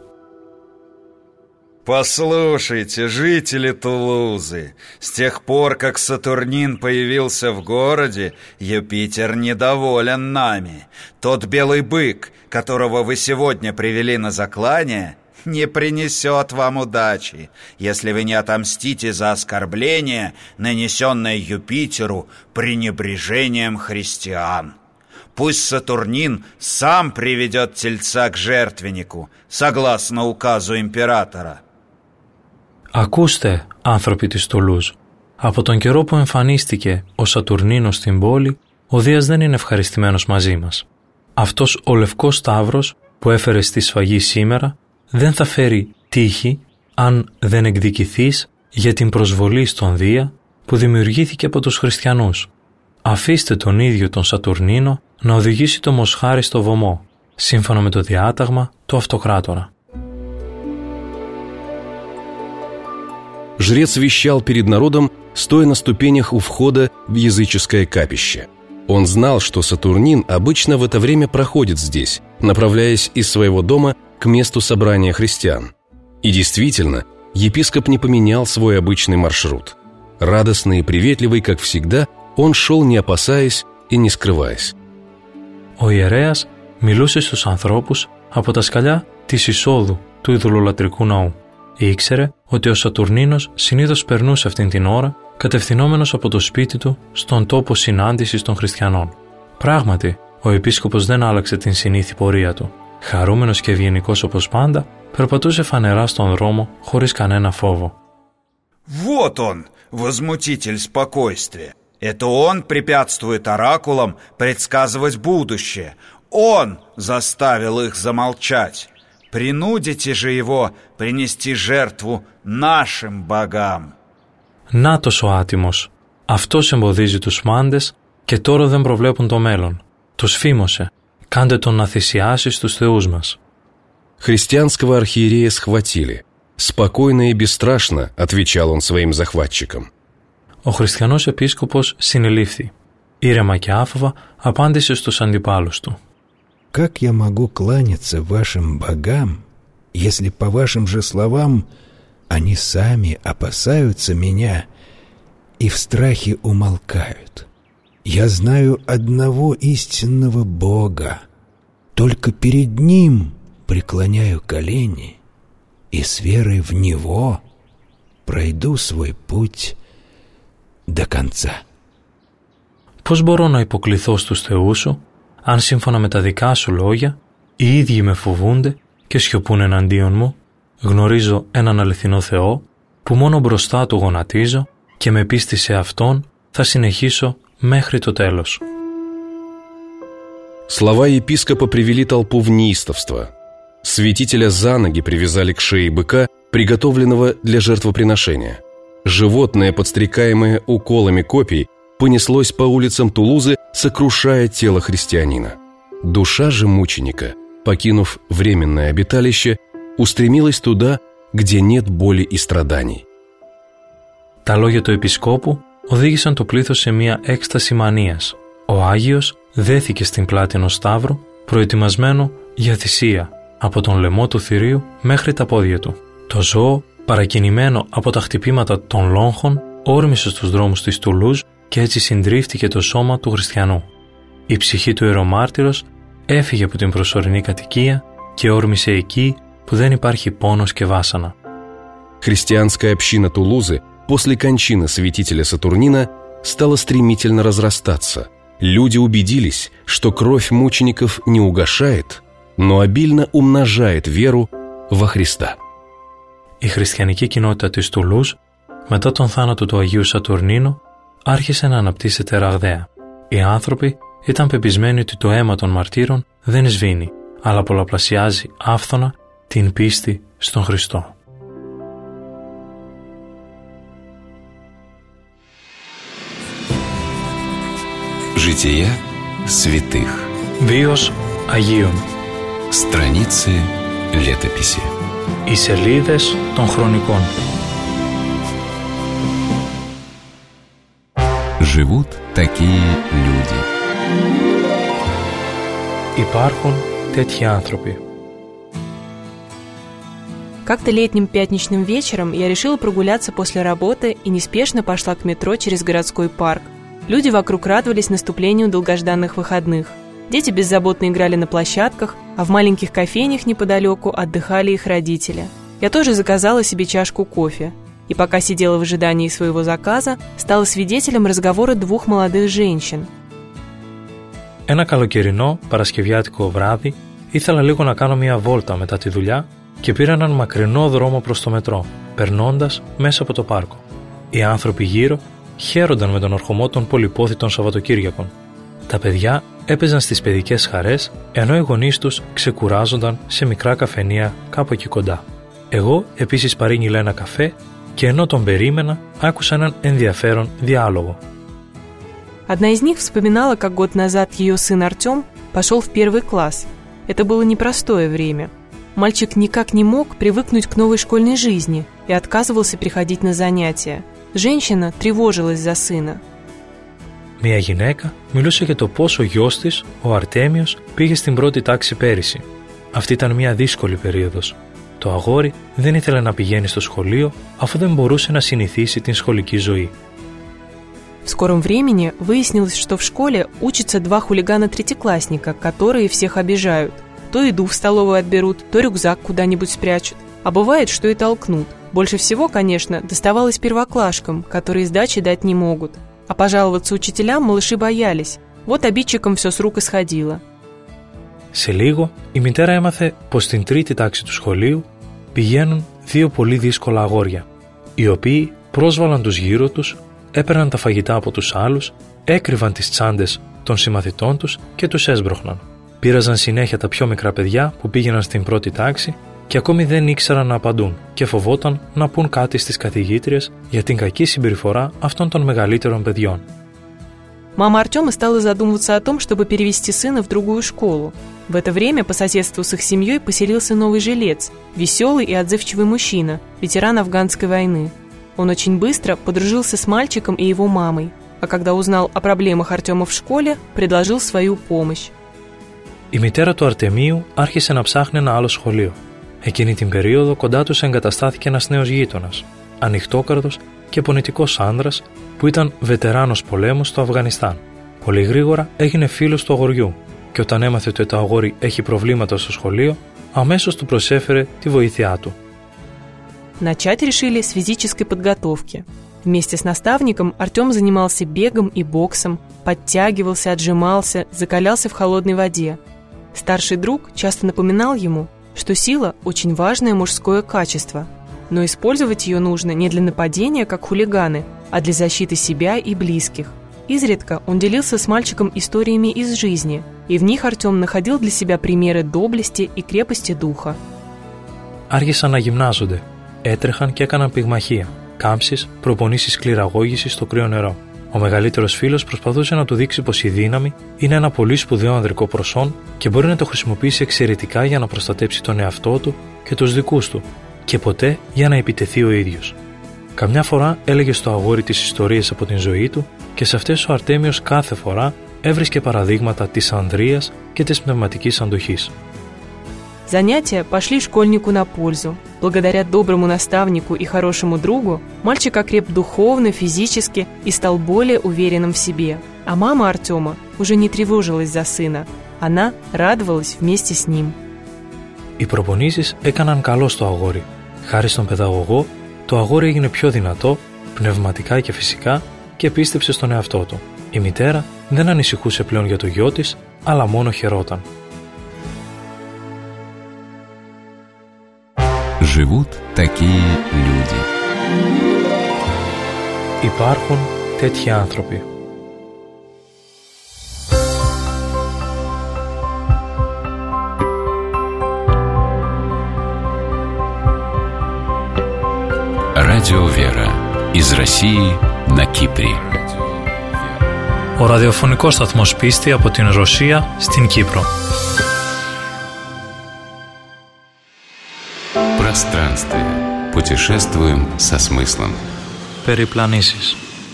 Послушайте, жители Тулузы, с тех пор, как Сатурнин появился в городе, Юпитер недоволен нами. Тот белый бык, которого вы сегодня привели на заклание, не принесет вам удачи, если вы не отомстите за оскорбление, нанесенное Юпитеру пренебрежением христиан. Пусть Сатурнин сам приведет тельца к жертвеннику, согласно указу императора. Ακούστε, άνθρωποι της Τουλούζ. Από τον καιρό που εμφανίστηκε ο Σατουρνίνος στην πόλη, ο Δίας δεν είναι ευχαριστημένος μαζί μας. Αυτός ο λευκός σταύρος που έφερε στη σφαγή σήμερα δεν θα φέρει τύχη αν δεν εκδικηθείς για την προσβολή στον Δία που δημιουργήθηκε από τους χριστιανούς. Αφήστε τον ίδιο τον Σατουρνίνο να οδηγήσει το μοσχάρι στο βωμό, σύμφωνα με το διάταγμα του αυτοκράτορα. Жрец вещал перед народом, стоя на ступенях у входа в языческое капище. Он знал, что Сатурнин обычно в это время проходит здесь, направляясь из своего дома к месту собрания христиан. И действительно, епископ не поменял свой обычный маршрут. Радостный и приветливый, как всегда, он шел, не опасаясь и не скрываясь. Ο ιερέας μιλούσε στους ανθρώπους από τα σκαλιά της εισόδου του ειδωλολατρικού ναού. Ήξερε ότι ο Σατουρνίνος συνήθως περνούσε αυτήν την ώρα κατευθυνόμενος από το σπίτι του στον τόπο συνάντησης των χριστιανών. Πράγματι, ο επίσκοπος δεν άλλαξε την συνήθη πορεία του. Χαρούμενος και ευγενικός όπως πάντα, περπατούσε φανερά στον δρόμο χωρίς κανένα φόβο. Вот он, возмутитель спокойствия. Это он препятствует оракулам предсказывать будущее. Он заставил их замолчать. Принудите же его принести жертву нашим богам. Νάτος ο άτιμος, Αυτός εμποδίζει τους μάντες και τώρα δεν προβλέπουν το μέλλον. Τους φήμωσε. Κάντε τον να θυσιάσει στους θεούς μας. Христианского архиерея схватили. Спокойно и бесстрашно, отвечал он своим захватчикам. Ο χριστιανός επίσκοπος συνελήφθη. Ήρεμα και άφοβα απάντησε στους αντιπάλους του. «Как я могу кланяться вашим богам, если, по вашим же словам, они сами опасаются меня и в страхе умолкают? Я знаю одного истинного Бога, только перед Ним преклоняю колени и с верой в Него пройду свой путь до конца». Πώς μπορώ να υποκληθώ στους θεούς σου, αν σύμφωνα με τα δικά σου λόγια, οι ίδιοι με φοβούνται και σιωπούν εναντίον μου? Γνωρίζω έναν αληθινό Θεό, που μόνο μπροστά του γονατίζω και με πίστη σε Αυτόν θα συνεχίσω μέχρι το τέλος. Слова епископа привели толпу в неистовство. Святителя за ноги привязали к шее быка, приготовленного для жертвоприношения. Животное, подстрекаемое уколами копий, понеслось по улицам Тулузы, сокрушая тело христианина. Душа же мученика, покинув временное обиталище, устремилась туда, где нет боли и страданий. Τα λόγια του επισκόπου οδήγησαν το πλήθος σε μια έκσταση μανίας. Ο Άγιος δέθηκε στην πλάτη ενός σταύρου, προετοιμασμένο για θυσία, από τον λαιμό του θηρίου μέχρι τα πόδια του. Το ζώο, παρακινημένο από τα χτυπήματα των λόγχων, όρμησε στους δρόμους της Τουλούζ και έτσι συντρίφτηκε το σώμα του χριστιανού. Η ψυχή του ιερομάρτυρος έφυγε από την προσωρινή κατοικία και όρμησε εκεί που δεν υπάρχει πόνος και βάσανα. Христианская община Тулузы после кончины святителя Сатурнина стала стремительно разрастаться. Люди убедились, что кровь мучеников не угашает, но обильно умножает веру во Христа. Η χριστιανική κοινότητα της Τουλούζ, μετά τον θάνατο του Αγίου Σατουρνίνου, άρχισε να αναπτύσσεται ραγδαία. Οι άνθρωποι ήταν πεπισμένοι ότι το αίμα των μαρτύρων δεν σβήνει, αλλά πολλαπλασιάζει άφθονα την πίστη στον Χριστό. Жития святых. Βίος Αγίων. Страницы летописи. Οι σελίδες των χρονικών. Живут такие люди. Υπάρχουν τέτοιοι άνθρωποι. Как-то летним пятничным вечером я решила прогуляться после работы и неспешно пошла к метро через городской парк. Люди вокруг радовались наступлению долгожданных выходных. Дети беззаботно играли на площадках, а в маленьких кофейнях неподалеку отдыхали их родители. Я тоже заказала себе чашку кофе. И пока сидела в ожидании своего заказа, стала свидетелем разговора двух молодых женщин. Ένα καλοκαιρινό παρασκευιάτικο βράδυ ήθελα λίγο να κάνω μια βόλτα μετά τη δουλειά και πήρα έναν μακρινό δρόμο προς το μετρό, περνώντας μέσα από το πάρκο. Οι άνθρωποι γύρω χαίρονταν με τον ερχομό των πολυπόθητων Σαββατοκύριακων. Τα παιδιά έπαιζαν στις παιδικές χαρές, ενώ οι γονείς τους ξεκουράζονταν σε μικρά καφενεία κάπου εκεί κοντά. Εγώ επίσης παρήγγειλα ένα καφέ και ενώ τον περίμενα, άκουσα έναν ενδιαφέρον διάλογο. Одна из них вспоминала, как год назад ее сын Артем пошел в первый класс. Это было непростое время. Мальчик никак не мог привыкнуть к новой школьной жизни и отказывался приходить на занятия. Женщина тревожилась за сына. Μια γυναίκα μιλούσε για το πόσο ο γιος της, ο Αρτέμιος, πήγε στην πρώτη τάξη πέρυσι. Αυτή ήταν μια δύσκολη περίοδος. Το αγόρι δεν ήθελε να πηγαίνει στο σχολείο αφού δεν μπορούσε να συνηθίσει την σχολική ζωή. В скором времени выяснилось, что в школе учатся два хулигана-третьеклассника, которые всех обижают. То еду в столовую отберут, то рюкзак куда-нибудь спрячут. А бывает, что и толкнут. Больше всего, конечно, доставалось первоклашкам, которые сдачи дать не могут. А пожаловаться учителям малыши боялись. Вот обидчикам все с рук и сходило. Σε λίγο, η μητέρα έμαθε πως στην τρίτη τάξη του σχολείου πηγαίνουν δύο πολύ δύσκολα αγόρια, οι οποίοι πρόσβαλαν τους γύρω τους, έπαιρναν τα φαγητά από τους άλλους, έκρυβαν τις τσάντες των συμμαθητών τους και τους έσπροχναν. Πείραζαν συνέχεια τα πιο μικρά παιδιά που πήγαιναν στην πρώτη τάξη και ακόμη δεν ήξεραν να απαντούν και φοβόταν να πούν κάτι στις καθηγήτριες για την κακή συμπεριφορά αυτών των μεγαλύτερων παιδιών. Мама Артема стала задумываться о том, чтобы перевести сына в другую школу. В это время по соседству с их семьей поселился новый жилец, веселый и отзывчивый мужчина, ветеран афганской войны. Он очень быстро подружился с мальчиком и его мамой, а когда узнал о проблемах Артема в школе, предложил свою помощь. Η μητέρα του Αρτεμίου άρχισε να ψάχνει ένα άλλο σχολείο. Εκείνη την περίοδο κοντά τους εγκαταστάθηκε ένας νέος γείτονας, ανοιχτόκαρδος και πονητικός άνδρας που ήταν βετεράνος πολέμου στο Αφγανιστάν. Πολύ γρήγορα έγινε φίλος του αγοριού και όταν έμαθε ότι το αγόρι έχει προβλήματα στο σχολείο, αμέσως του προσέφερε τη βοήθειά του. Начать решили с физической подготовки. Вместе с наставником Артем занимался бегом и боксом, подтягивался, отжимался, закалялся в холодной воде. Старший друг часто напоминал ему, что сила – очень важное мужское качество, но использовать ее нужно не для нападения, как хулиганы, а для защиты себя и близких. Изредка он делился с мальчиком историями из жизни, и в них Артем находил для себя примеры доблести и крепости духа. Άρχισαν να γυμνάζονται, έτρεχαν και έκαναν πυγμαχία, κάμψεις, προπονήσεις κληραγώγησης στο κρύο νερό. Ο μεγαλύτερος φίλος προσπαθούσε να του δείξει πως η δύναμη είναι ένα πολύ σπουδαίο ανδρικό προσόν και μπορεί να το χρησιμοποιήσει εξαιρετικά για να προστατέψει τον εαυτό του και τους δικούς του, και ποτέ για να επιτεθεί ο ίδιος. Καμιά φορά έλεγε στο αγόρι τις ιστορίες από την ζωή του και σε αυτές ο Αρτέμιος κάθε φορά έβρισκε παραδείγματα της ανδρείας και της πνευματικής αντοχής. Занятия пошли школьнику на пользу. Благодаря доброму наставнику и хорошему другу мальчик окреп духовно, физически и стал более уверенным в себе. А мама Артема уже не тревожилась за сына. Она радовалась вместе с ним. Οι προπονήσεις έκαναν καλό στο αγόρι. Χάρη στον παιδαγωγό, το αγόρι έγινε πιο δυνατό, πνευματικά και φυσικά, και πίστεψε στον εαυτό του. Η μητέρα δεν ανησυχούσε πλέον για το γιο της, αλλά μόνο χαιρόταν. Живут такие люди. Υπάρχουν τέτοιοι άνθρωποι. Радио Вера. Из России на Кипре. Ο ραδιοφωνικός σταθμός Πίστη από την Ρωσία στην Κύπρο. Пространствие. Путешествуем со смыслом. Περιπλανήσεις.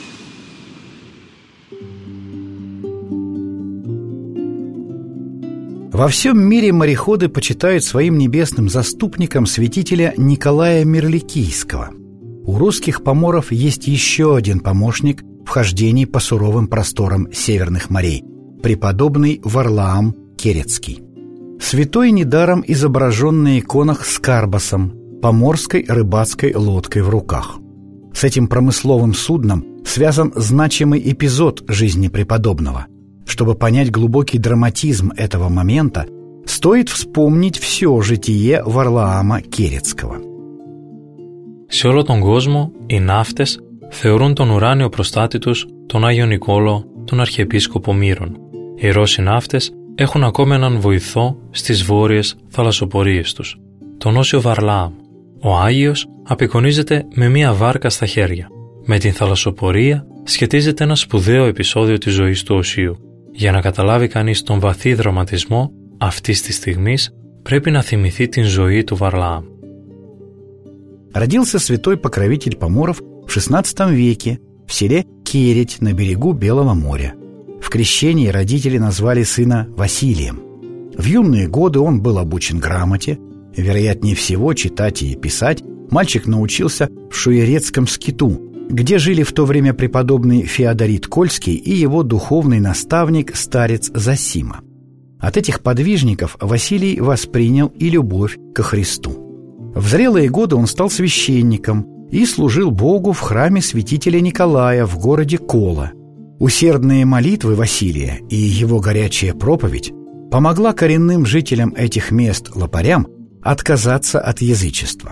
Во всем мире мореходы почитают своим небесным заступником святителя Николая Мирликийского. У русских поморов есть еще один помощник в хождении по суровым просторам северных морей – преподобный Варлаам Керецкий. Святой недаром изображен на иконах с карбасом, поморской рыбацкой лодкой в руках. С этим промысловым судном связан значимый эпизод жизни преподобного. Чтобы понять глубокий драматизм этого момента, стоит вспомнить все житие Варлаама Керецкого. Σε όλο τον κόσμο, οι ναύτες θεωρούν τον ουράνιο προστάτη τους, τον Άγιο Νικόλαο, τον Αρχιεπίσκοπο Μύρων. Οι Ρώσοι ναύτες έχουν ακόμα έναν βοηθό στις βόρειες θαλασσοπορίες τους, τον Όσιο Βαρλάαμ. Ο Άγιος απεικονίζεται με μία βάρκα στα χέρια. Με την θαλασσοπορία σχετίζεται ένα σπουδαίο επεισόδιο της ζωής του Οσίου. Για να καταλάβει κανείς τον βαθύ δραματισμό αυτής της στιγμής, πρέπει να θυμηθεί την ζωή του Βαρλаам. Родился святой покровитель поморов в шестнадцатом веке в селе Кередь на берегу Белого моря. В крещении родители назвали сына Василием. В юные годы он был обучен грамоте, вероятнее всего читать и писать мальчик научился в Шуерецком скиту, где жили в то время преподобный Феодорит Кольский и его духовный наставник старец Зосима. От этих подвижников Василий воспринял и любовь ко Христу. В зрелые годы он стал священником и служил Богу в храме святителя Николая в городе Кола. Усердные молитвы Василия и его горячая проповедь помогла коренным жителям этих мест, лопарям, отказаться от язычества.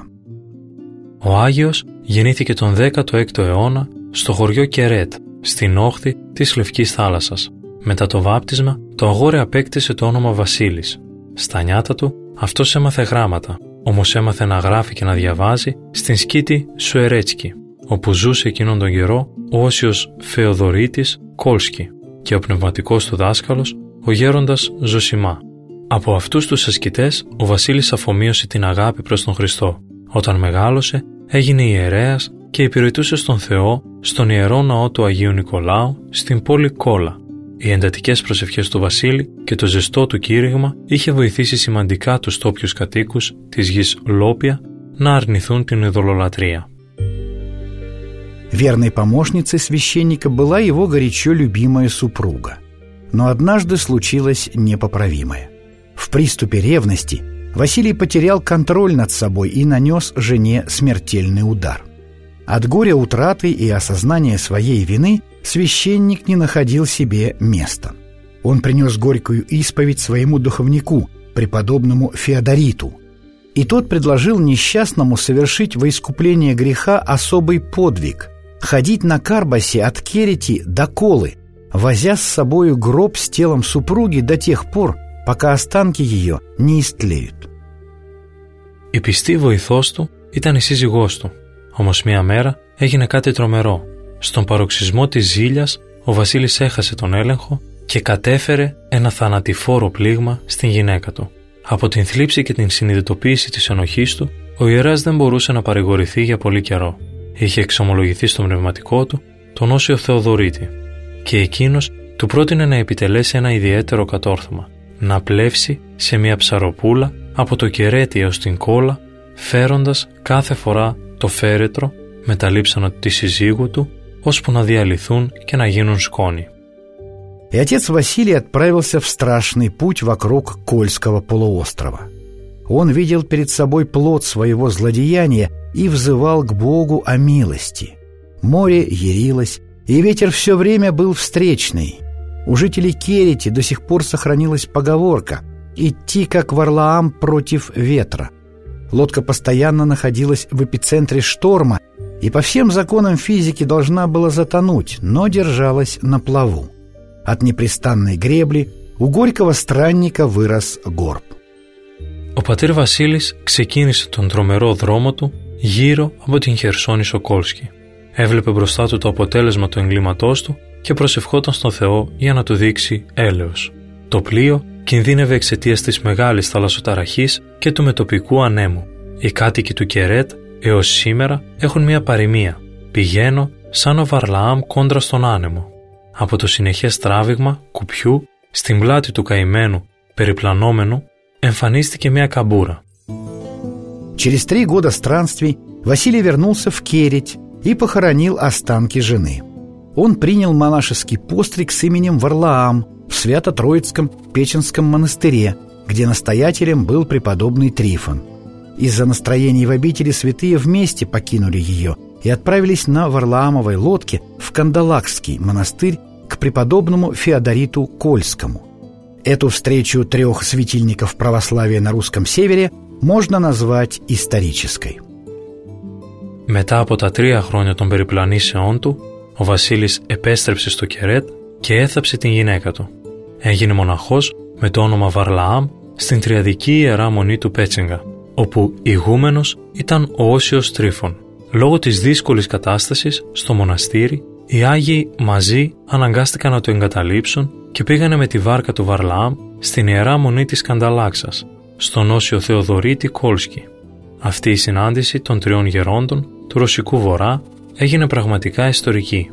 Ο Άγιος γεννήθηκε τον δέκατο έκτο αιώνα στο χωριό Κερέτ, στην όχθη της Λευκής Θάλασσας. Μετά το βάπτισμα, το αγόρι απέκτησε το όνομα Βασίλης. Στα νιάτα του, αυτός έμαθε γράμματα όμως έμαθε να γράφει και να διαβάζει στην σκήτη Σουερέτσκι, όπου ζούσε εκείνον τον καιρό ο όσιος Φεοδωρίτης Κόλσκι και ο πνευματικός του δάσκαλος ο γέροντας Ζωσιμά. Από αυτούς τους ασκητές ο Βασίλης αφομοίωσε την αγάπη προς τον Χριστό. Όταν μεγάλωσε έγινε ιερέας και υπηρετούσε στον Θεό στον Ιερό Ναό του Αγίου Νικολάου στην πόλη Κόλα. Οι εντατικές προσευχές του Βασίλη και το ζεστό του κήρυγμα είχε βοηθήσει σημαντικά τους τόπιους κατοίκους της γης Λόπια να αρνηθούν την ειδωλολατρία. Верной помощницей священника была его горячо любимая супруга. Но однажды случилось непоправимое. В приступе ревности Василий потерял контроль над собой и нанес жене смертельный удар. От горя утраты и осознания своей вины священник не находил себе места. Он принес горькую исповедь своему духовнику, преподобному Феодориту, и тот предложил несчастному совершить во искупление греха особый подвиг – ходить на карбасе от Керети до Колы, возя с собою гроб с телом супруги до тех пор, пока останки ее не истлеют. Η πιστή βοηθός του ήταν η σύζυγός του, όμως μία μέρα έγινε κάτι τρομερό. Στον παροξισμό της ζήλιας, ο Βασίλης έχασε τον έλεγχο και κατέφερε ένα θανατηφόρο πλήγμα στην γυναίκα του. Από την θλίψη και την συνειδητοποίηση της ενοχής του, ο ιερέας δεν μπορούσε να παρηγορηθεί για πολύ καιρό. Είχε εξομολογηθεί στο πνευματικό του τον Όσιο Θεοδωρίτη και εκείνος του πρότεινε να επιτελέσει ένα ιδιαίτερο κατόρθωμα, να πλεύσει σε μια ψαροπούλα από το Κερέτη έως την Κόλα, φέροντας κάθε φορά το φέρετρο με τα λείψανα της συζύγου του, ώσπου να διαλυθούν και να γίνουν σκόνη. И отец Василий отправился в страшный путь вокруг Кольского полуострова. Он видел перед собой плод своего злодеяния и взывал к Богу о милости. Море ярилось, и ветер все время был встречный. У жителей Керети до сих пор сохранилась поговорка «идти как Варлаам против ветра». Лодка постоянно находилась в эпицентре шторма и по всем законам физики должна была затонуть, но держалась на плаву. От непрестанной гребли у горького странника вырос горб. Ο πατήρ Βασίλης ξεκίνησε τον τρομερό δρόμο του γύρω από την Χερσόνησο Κόλσκι. Έβλεπε μπροστά του το αποτέλεσμα του εγκλήματός του και προσευχόταν στον Θεό για να του δείξει έλεος. Το πλοίο κινδύνευε εξαιτίας της μεγάλης θαλασσοταραχής και του μετοπικού ανέμου. Οι κάτοικοι του Κερέτ έως σήμερα έχουν μια παροιμία. Πηγαίνω σαν ο Βαρλαάμ κόντρα στον άνεμο. Από το συνεχές τράβηγμα κουπιού στην πλάτη του καημένου περιπλανόμενου εμφανίστηκε μια καμπούρα. Через три года странствий Василий вернулся в Кередь и похоронил останки жены. Он принял монашеский постриг с именем Варлаам в Свято-Троицком Печенском монастыре, где настоятелем был преподобный Трифон. Из-за настроений в обители святые вместе покинули ее и отправились на Варлаамовой лодке в Кандалакский монастырь к преподобному Феодориту Кольскому. Эту встречу трех светильников православия на русском севере можно назвать исторической. Μετά από τα τρία χρόνια των περιπλανήσεών του, ο Βασίλης επέστρεψε στο Κερέτ και έθαψε την γυναίκα του. Έγινε μοναχός με το όνομα Βαρλαάμ στην τριαδική ιερά μονή του Πέτσεγκα, όπου ηγούμενος ήταν ο Όσιος Τρίφων. Λόγω της δύσκολης κατάστασης στο μοναστήρι, οι Άγιοι μαζί αναγκάστηκαν να το εγκαταλείψουν και πήγανε με τη βάρκα του Βαρλαάμ στην ιερά μονή της Κανταλάξας, στον Όσιο Θεοδωρίτη Κόλσκι. Αυτή η συνάντηση των τριών γερόντων του Ρωσικού Βορρά έγινε πραγματικά ιστορική.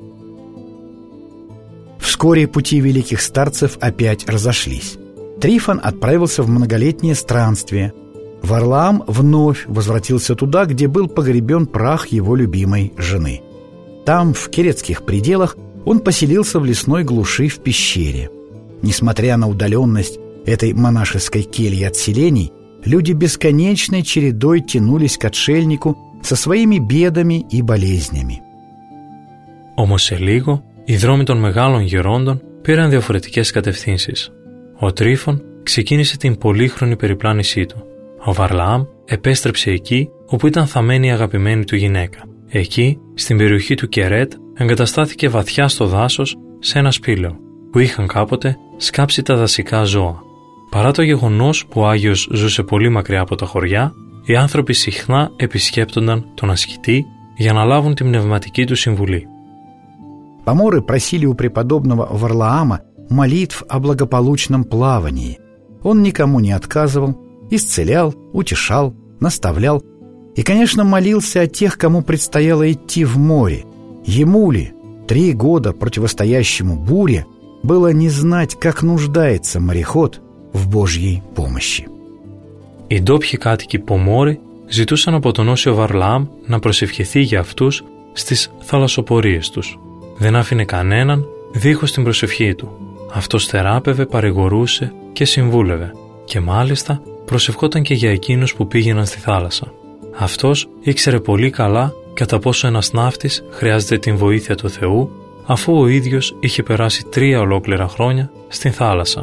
Вскоре пути великих старцев опять разошлись. Трифон отправился в многолетнее странствие. Варлаам вновь возвратился туда, где был погребен прах его любимой жены. Там, в керетских пределах, он поселился в лесной глуши в пещере. Несмотря на удаленность этой монашеской кельи от селений, люди бесконечной чередой тянулись к отшельнику со своими бедами и болезнями. Όμως σε λίγο, οι δρόμοι των μεγάλων γερόντων πήραν διαφορετικές κατευθύνσεις. Ο Τρίφων ξεκίνησε την πολύχρονη περιπλάνησή του. Ο Βαρλαάμ επέστρεψε εκεί όπου ήταν θαμμένη η αγαπημένη του γυναίκα. Εκεί, στην περιοχή του Κερέτ, εγκαταστάθηκε βαθιά στο δάσος σε ένα σπήλαιο, που είχαν κάποτε σκάψει τα δασικά ζώα. Παρά το γεγονός που ο Άγιος ζούσε πολύ μακριά από τα χωριά, οι άνθρωποι συχνά επισκέπτονταν τον ασκητή για να λάβουν την πνευματική του συμβουλή. Поморы просили у преподобного Варлаама молитв о благополучном плавании. Он никому не отказывал, исцелял, утешал, наставлял и, конечно, молился о тех, кому предстояло идти в море. Ему ли, три года противостоящему буре, было не знать, как нуждается мореход в Божьей помощи. Οι ντόπιοι κάτοικοι Πομόροι ζητούσαν από τον Όσιο Βαρλαάμ να προσευχηθεί για αυτούς στις θαλασσοπορίες τους. Δεν άφηνε κανέναν δίχως την προσευχή του. Αυτός θεράπευε, παρηγορούσε και συμβούλευε και μάλιστα προσευχόταν και για εκείνους που πήγαιναν στη θάλασσα. Αυτός ήξερε πολύ καλά κατά πόσο ένας ναύτης χρειάζεται την βοήθεια του Θεού, αφού ο ίδιος είχε περάσει τρία ολόκληρα χρόνια στην θάλασσα.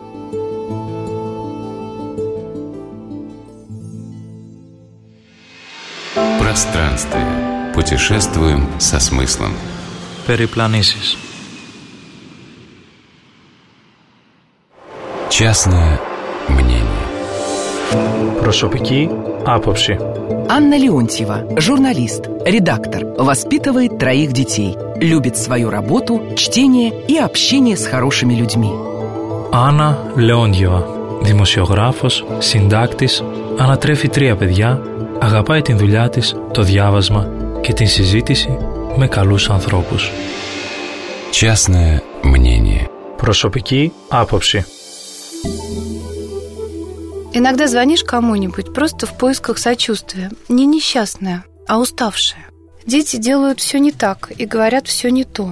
Пространствие. Путешествуем со смыслом. Περιπλανήσεις. Частное мнение. Προσωπική άποψη. Анна Леонтьева, журналист, редактор, воспитывает троих детей, любит свою работу, чтение и общение с хорошими людьми. Άννα Λεόντιεβα, δημοσιογράφος, συντάκτης, ανατρέφει τρία παιδιά, αγαπάει την δουλειά της, το διάβασμα και την συζήτηση με καλούς ανθρώπους. Частное мнение. Προσωπική άποψη. Иногда звонишь кому-нибудь просто в поисках сочувствия. Не несчастная, а уставшая. Дети делают все не так и говорят все не то.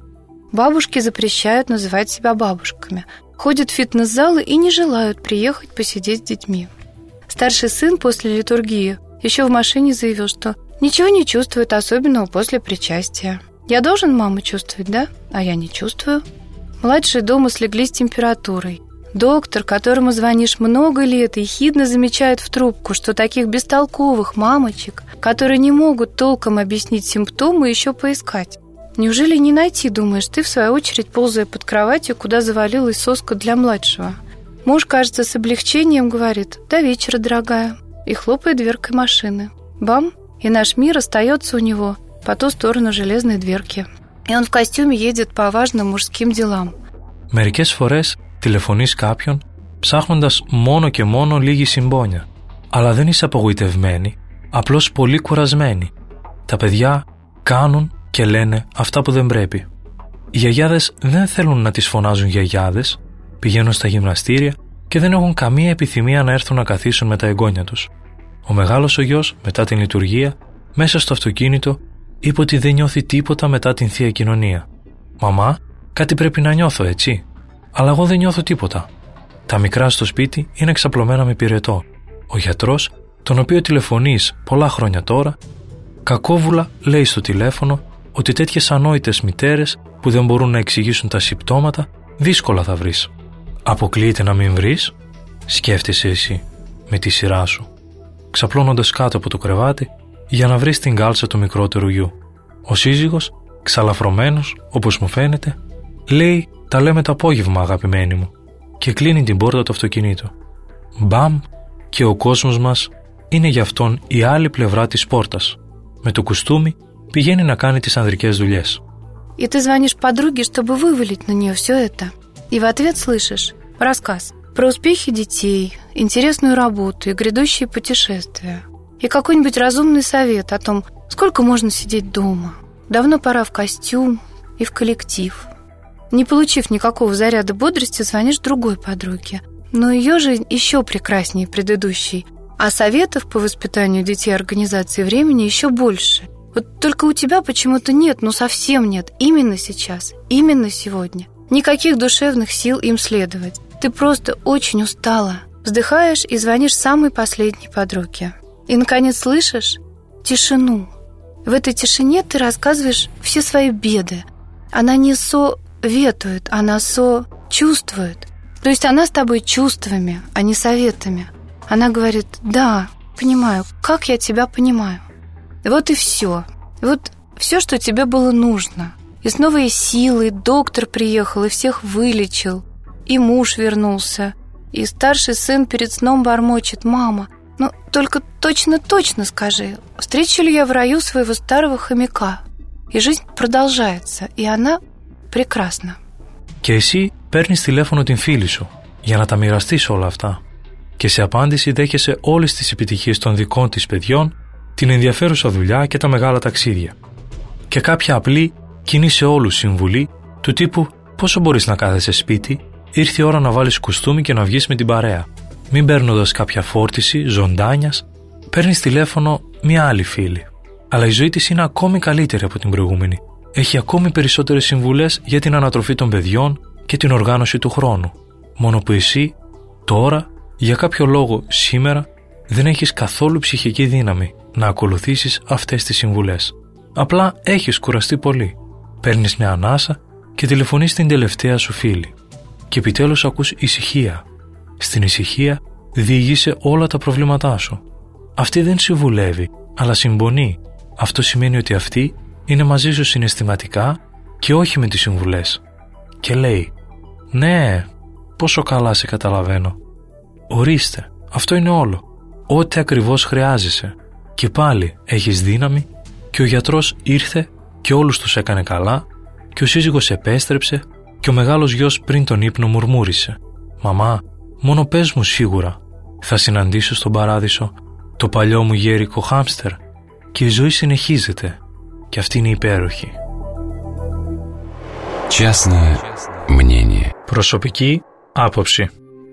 Бабушки запрещают называть себя бабушками. Ходят в фитнес-залы и не желают приехать посидеть с детьми. Старший сын после литургии еще в машине заявил, что ничего не чувствует особенного после причастия. Я должен, мама, чувствовать, да? А я не чувствую. Младшие дома слегли с температурой. Доктор, которому звонишь много лет, ехидно замечает в трубку, что таких бестолковых мамочек, которые не могут толком объяснить симптомы, еще поискать. Неужели не найти, думаешь, ты, в свою очередь, ползая под кроватью, куда завалилась соска для младшего? Муж, кажется, с облегчением говорит: «До вечера, дорогая», и хлопает дверкой машины. Бам! И наш мир остается у него по ту сторону железной дверки. И он в костюме едет по важным мужским делам. Μερικές φορές τηλεφωνείς κάποιον ψάχνοντας μόνο και μόνο λίγη συμπόνια. Αλλά δεν είσαι απογοητευμένη, απλώς πολύ κουρασμένη. Τα παιδιά κάνουν και λένε αυτά που δεν πρέπει. Οι γιαγιάδες δεν θέλουν να τις φωνάζουν γιαγιάδες, πηγαίνουν στα γυμναστήρια και δεν έχουν καμία επιθυμία να έρθουν να καθίσουν με τα εγγόνια τους. Ο μεγάλος ο γιος, μετά την λειτουργία, μέσα στο αυτοκίνητο, είπε ότι δεν νιώθει τίποτα μετά την Θεία Κοινωνία. «Μαμά, κάτι πρέπει να νιώθω, έτσι. Αλλά εγώ δεν νιώθω τίποτα». Τα μικρά στο σπίτι είναι εξαπλωμένα με πυρετό. Ο γιατρός, τον οποίο τηλεφωνείς πολλά χρόνια τώρα, κακόβουλα λέει στο τηλέφωνο ότι τέτοιες ανόητες μητέρες που δεν μπορούν να εξηγήσουν τα συμπτώματα δύσκολα θα βρεις. «Αποκλείεται να μην βρεις?» σκέφτεσαι εσύ με τη σειρά σου, ξαπλώνοντας κάτω από το κρεβάτι για να βρεις την κάλτσα του μικρότερου γιου. Ο σύζυγος, ξαλαφρωμένος όπως μου φαίνεται, λέει «Τα λέμε το απόγευμα, αγαπημένη μου», και κλείνει την πόρτα του αυτοκινήτου. Μπαμ, και ο κόσμος μας είναι για αυτόν η άλλη πλευρά της πόρτας. Με το κουστούμι πηγαίνει να κάνει τις ανδρικές δουλειές. И ты звонишь подруге, чтобы вывалить на нее все это. И в ответ слышишь рассказ про успехи детей, интересную работу и грядущие путешествия. И какой-нибудь разумный совет о том, сколько можно сидеть дома. Давно пора в костюм и в коллектив. Не получив никакого заряда бодрости, звонишь другой подруге. Но ее жизнь еще прекраснее предыдущей. А советов по воспитанию детей и организации времени еще больше. Вот только у тебя почему-то нет, ну совсем нет. Именно сейчас, именно сегодня. Никаких душевных сил им следовать. Ты просто очень устала. Вздыхаешь и звонишь самой последней подруге. И, наконец, слышишь тишину. В этой тишине ты рассказываешь все свои беды. Она не советует, она сочувствует. То есть она с тобой чувствами, а не советами. Она говорит: да, понимаю, как я тебя понимаю. Вот и все. Вот все, что тебе было нужно. И с новой силой доктор приехал и всех вылечил. И муж вернулся. И старший сын перед сном бормочет: «Мама, ну только точно-точно скажи, встречу ли я в раю своего старого хомяка?» И жизнь продолжается, и она прекрасна. Και εσύ παίρνεις τηλέφωνο την φίλη σου για να τα μοιραστείς όλα αυτά. Και σε απάντηση δέχεσαι όλες τις επιτυχίες των δικών της παιδιών, την ενδιαφέρουσα δουλειά και τα μεγάλα ταξίδια. Και κάποια απλή, κοινή σε όλους συμβουλή, του τύπου «Πόσο μπορείς να κάθεσαι σπίτι, ήρθε η ώρα να βάλεις κουστούμι και να βγεις με την παρέα». Μην παίρνοντας κάποια φόρτιση ζωντάνιας, παίρνεις τηλέφωνο μια άλλη φίλη. Αλλά η ζωή της είναι ακόμη καλύτερη από την προηγούμενη. Έχει ακόμη περισσότερες συμβουλές για την ανατροφή των παιδιών και την οργάνωση του χρόνου. Μόνο που εσύ, τώρα, για κάποιο λόγο σήμερα, δεν έχεις καθόλου ψυχική δύναμη να ακολουθήσεις αυτές τις συμβουλές. Απλά έχεις κουραστεί πολύ. Παίρνεις μια ανάσα και τηλεφωνείς στην τελευταία σου φίλη. Και επιτέλους ακούς ησυχία. Στην ησυχία διηγείσαι όλα τα προβλήματά σου. Αυτή δεν συμβουλεύει, αλλά συμπονεί. Αυτό σημαίνει ότι αυτή είναι μαζί σου συναισθηματικά και όχι με τις συμβουλές. Και λέει «Ναι, πόσο καλά σε καταλαβαίνω. Ορίστε, αυτό είναι όλο. Ό,τι ακριβώς χρειάζεσαι. Και πάλι έχεις δύναμη και ο γιατρός ήρθε και όλους τους έκανε καλά και ο σύζυγος επέστρεψε και ο μεγάλος γιος πριν τον ύπνο μουρμούρισε. Μαμά, μόνο πες μου σίγουρα, θα συναντήσω στον παράδεισο το παλιό μου γέρικο χάμστερ». Και η ζωή συνεχίζεται και αυτή είναι υπέροχη. Частное мнение. Προσωπική άποψη.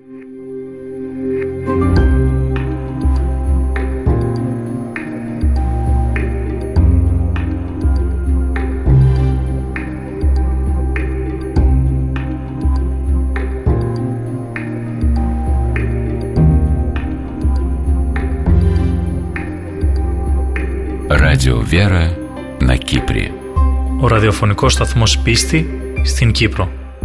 Радио Вера на Κύπρη. Ο ραδιοφωνικός σταθμός Πίστη στην Κύπρο.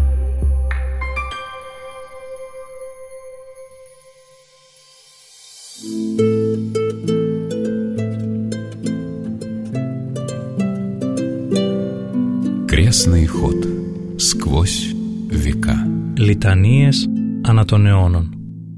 Крестный ход сквозь века. Λιτανίες ανά των αιώνων.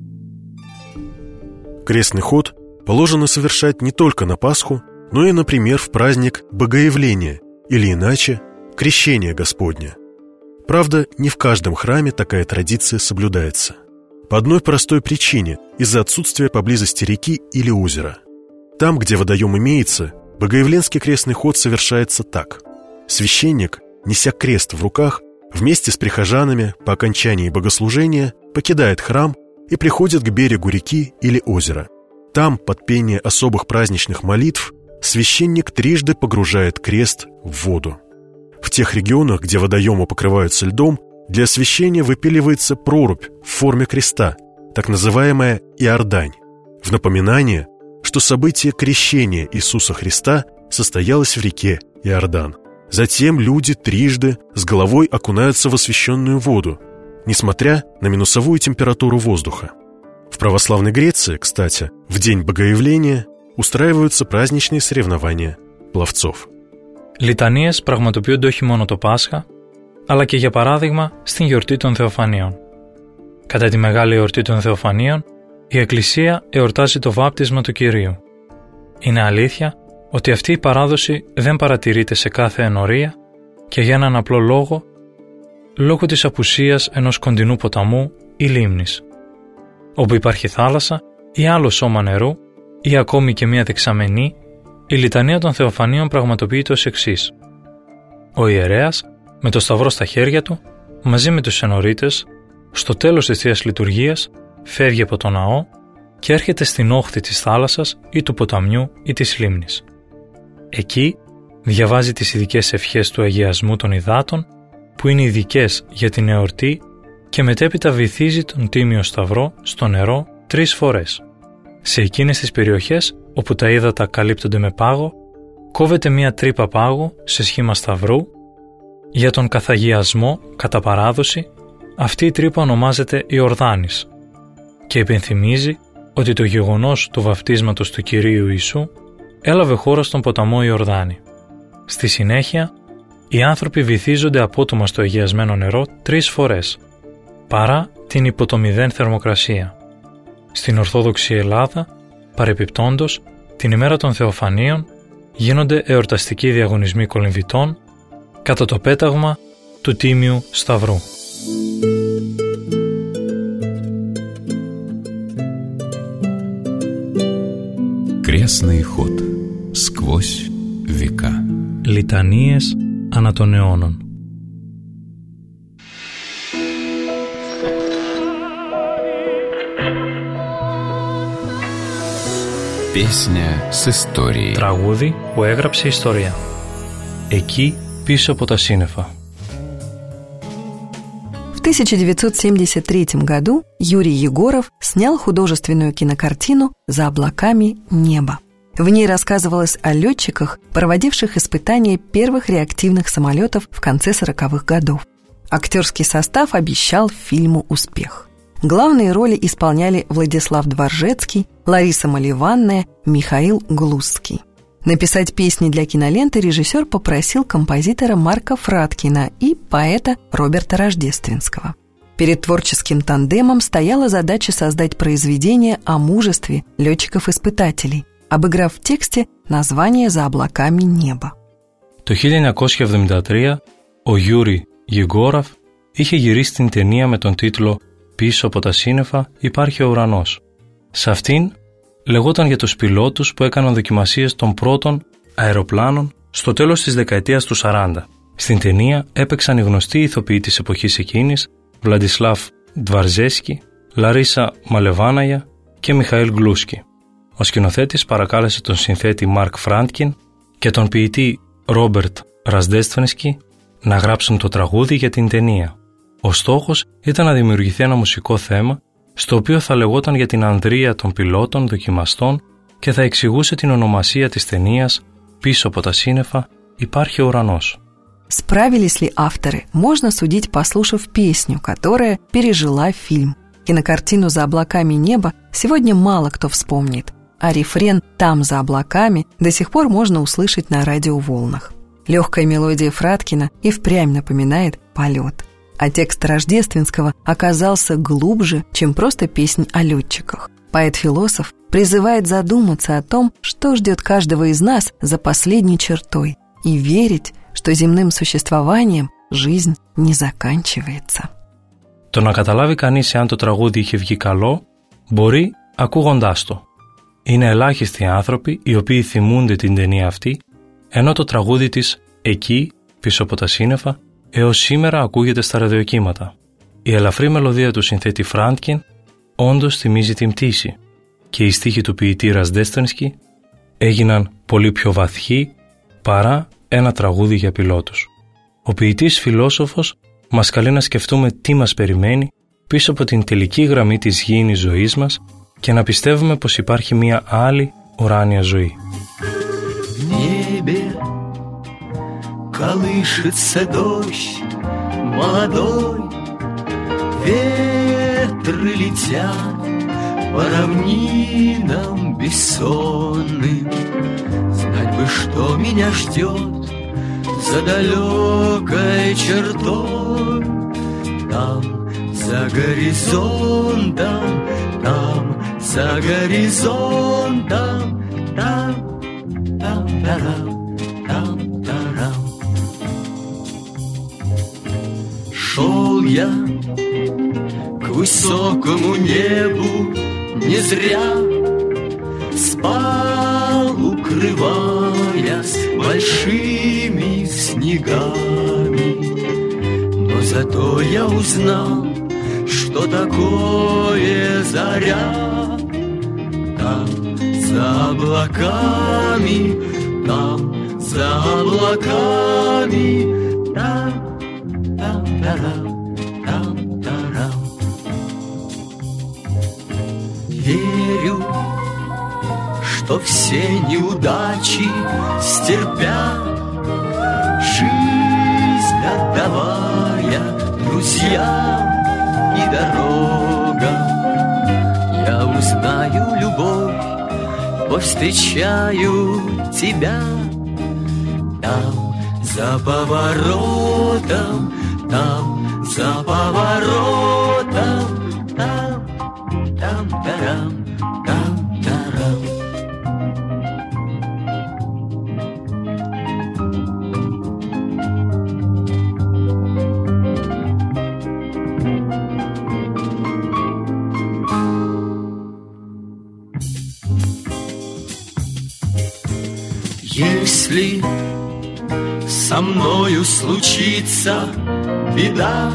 Крестный ход положено совершать не только на Пасху, но и, например, в праздник Богоявления, или иначе Крещение Господне. Правда, не в каждом храме такая традиция соблюдается. По одной простой причине – из-за отсутствия поблизости реки или озера. Там, где водоем имеется, Богоявленский крестный ход совершается так. Священник, неся крест в руках, вместе с прихожанами по окончании богослужения покидает храм и приходит к берегу реки или озера. Там, под пение особых праздничных молитв, священник трижды погружает крест в воду. В тех регионах, где водоемы покрываются льдом, для освящения выпиливается прорубь в форме креста, так называемая Иордань, в напоминание, что событие крещения Иисуса Христа состоялось в реке Иордан. Затем люди трижды с головой окунаются в освященную воду, несмотря на минусовую температуру воздуха. В православной Греции, кстати, в день Богоявления устраиваются праздничные соревнования πλαυцов. Λιτανίες πραγματοποιούνται όχι μόνο το Πάσχα, αλλά και για παράδειγμα στην γιορτή των Θεοφανίων. Κατά τη μεγάλη εορτή των Θεοφανίων, η Εκκλησία εορτάζει το βάπτισμα του Κυρίου. Είναι αλήθεια ότι αυτή η παράδοση δεν παρατηρείται σε κάθε ενορία και για έναν απλό λόγο, λόγω της απουσίας ενός κοντινού ποταμού ή λίμνης. Όπου υπάρχει θάλασσα ή άλλο σώμα νερού ή ακόμη και μία δεξαμενή, η λιτανία των Θεοφανίων πραγματοποιείται ως εξής. Ο ιερέας, με το σταυρό στα χέρια του, μαζί με τους ενορίτες, στο τέλος της Θείας Λειτουργίας, φεύγει από το ναό και έρχεται στην όχθη της θάλασσας ή του ποταμιού ή της λίμνης. Εκεί διαβάζει τις ειδικές ευχές του αγιασμού των υδάτων, που είναι ειδικές για την εορτή, και μετέπειτα βυθίζει τον τίμιο σταυρό στο νερό τρεις φορές. Σε εκείνες τις περιοχές όπου τα ύδατα καλύπτονται με πάγο, κόβεται μία τρύπα πάγου σε σχήμα σταυρού. Για τον καθαγιασμό, κατά παράδοση, αυτή η τρύπα ονομάζεται Ιορδάνης και υπενθυμίζει ότι το γεγονός του βαφτίσματος του Κυρίου Ιησού έλαβε χώρα στον ποταμό Ιορδάνη. Στη συνέχεια, οι άνθρωποι βυθίζονται απότομα στο αγιασμένο νερό τρεις φορές. παρά την υποτομηδέν θερμοκρασία. Στην Ορθόδοξη Ελλάδα, παρεπιπτόντως, την ημέρα των Θεοφανίων γίνονται εορταστικοί διαγωνισμοί κολυμβητών κατά το πέταγμα του Τίμιου Σταυρού. Крестный ход сквозь века. Λιτανίες ανά των αιώνων. Песня с историей. Τραγούδι που έγραψε ιστορία. Εκεί πίσω από τα синефа. В тысяча девятьсот семьдесят третьем году Юрий Егоров снял художественную кинокартину «За облаками небо». В ней рассказывалось о летчиках, проводивших испытания первых реактивных самолетов в конце сороковых годов. Актерский состав обещал фильму успех. Главные роли исполняли Владислав Дворжецкий, Лариса Маливанная, Михаил Глузский. Написать песни для киноленты режиссер попросил композитора Марка Фраткина и поэта Роберта Рождественского. Перед творческим тандемом стояла задача создать произведение о мужестве летчиков-испытателей, обыграв в тексте название «За облаками неба». Το χίλια εννιακόσια εβδομήντα τρία ο Γιούρι Γιγόροφ είχε γυρίσει την ταινία με τον τίτλο «Πίσω από τα σύννεφα υπάρχει ο ουρανός». Σε αυτήν λεγόταν για τους πιλότους που έκαναν δοκιμασίες των πρώτων αεροπλάνων στο τέλος της δεκαετίας του σαράντα. Στην ταινία έπαιξαν οι γνωστοί ηθοποιοί της εποχής εκείνης, Βλαντισλάβ Ντβαρζέσκι, Λαρίσα Μαλεβάναγια και Μιχαήλ Γκλούσκι. Ο σκηνοθέτης παρακάλεσε τον συνθέτη Μάρκ Φράντκιν και τον ποιητή Ρόμπερτ Ραζντέστβενσκι να γράψουν το τραγούδι για την ταινία. Ο στόχος ήταν να δημιουργηθεί ένα μουσικό θέμα στο οποίο θα λεγόταν για την ανδρεία των πιλότων δοκιμαστών και θα εξηγούσε την ονομασία της ταινίας «Πίσω από τα σύννεφα υπάρχει ο ουρανός». Справились ли авторы, можно судить, послушав песню, которая пережила фильм. Кинокартину «За облаками неба» сегодня мало кто вспомнит, а рефрен «Там за облаками» до сих пор можно услышать на радиоволнах. Легкая мелодия Фраткина и впрямь напоминает полет. А текст Рождественского оказался глубже, чем просто песнь о летчиках. Поэт-философ призывает задуматься о том, что ждет каждого из нас за последней чертой, и верить, что земным существованием жизнь не заканчивается. Το να καταλάβει κανείς εάν το τραγούδι είχε βγει καλό, μπορεί ακούγοντάς το. Είναι ελάχιστοι άνθρωποι οι οποίοι θυμούνται την ταινία αυτή, ενώ το τραγούδι της «Εκεί, πίσω από τα σύννεφα» έως σήμερα ακούγεται στα ραδιοκύματα. Η ελαφρύ μελωδία του συνθέτη Φράντκιν όντως θυμίζει την πτήση και οι στίχοι του ποιητή Ραζντέστβενσκι έγιναν πολύ πιο βαθιοί παρά ένα τραγούδι για πιλότους. Ο ποιητής φιλόσοφος μας καλεί να σκεφτούμε τι μας περιμένει πίσω από την τελική γραμμή της γήινης ζωής μας και να πιστεύουμε πως υπάρχει μια άλλη ουράνια ζωή. Колышется дождь молодой, ветры летят по равнинам бессонным. Знать бы, что меня ждет за далекой чертой. Там, за горизонтом, там, за горизонтом, там, там, тарам, там, тарам. Шел я к высокому небу не зря, спал, укрываясь большими снегами. Но зато я узнал, что такое заря. Там, за облаками, там, за облаками, там, там, тарам, там, тарам. Верю, что все неудачи стерпя, жизнь отдавая друзьям и дорогам, я узнаю любовь, повстречаю тебя. Там, за поворотом, там, за поворотом, там-тарам, там-тарам. Если со мною случится беда,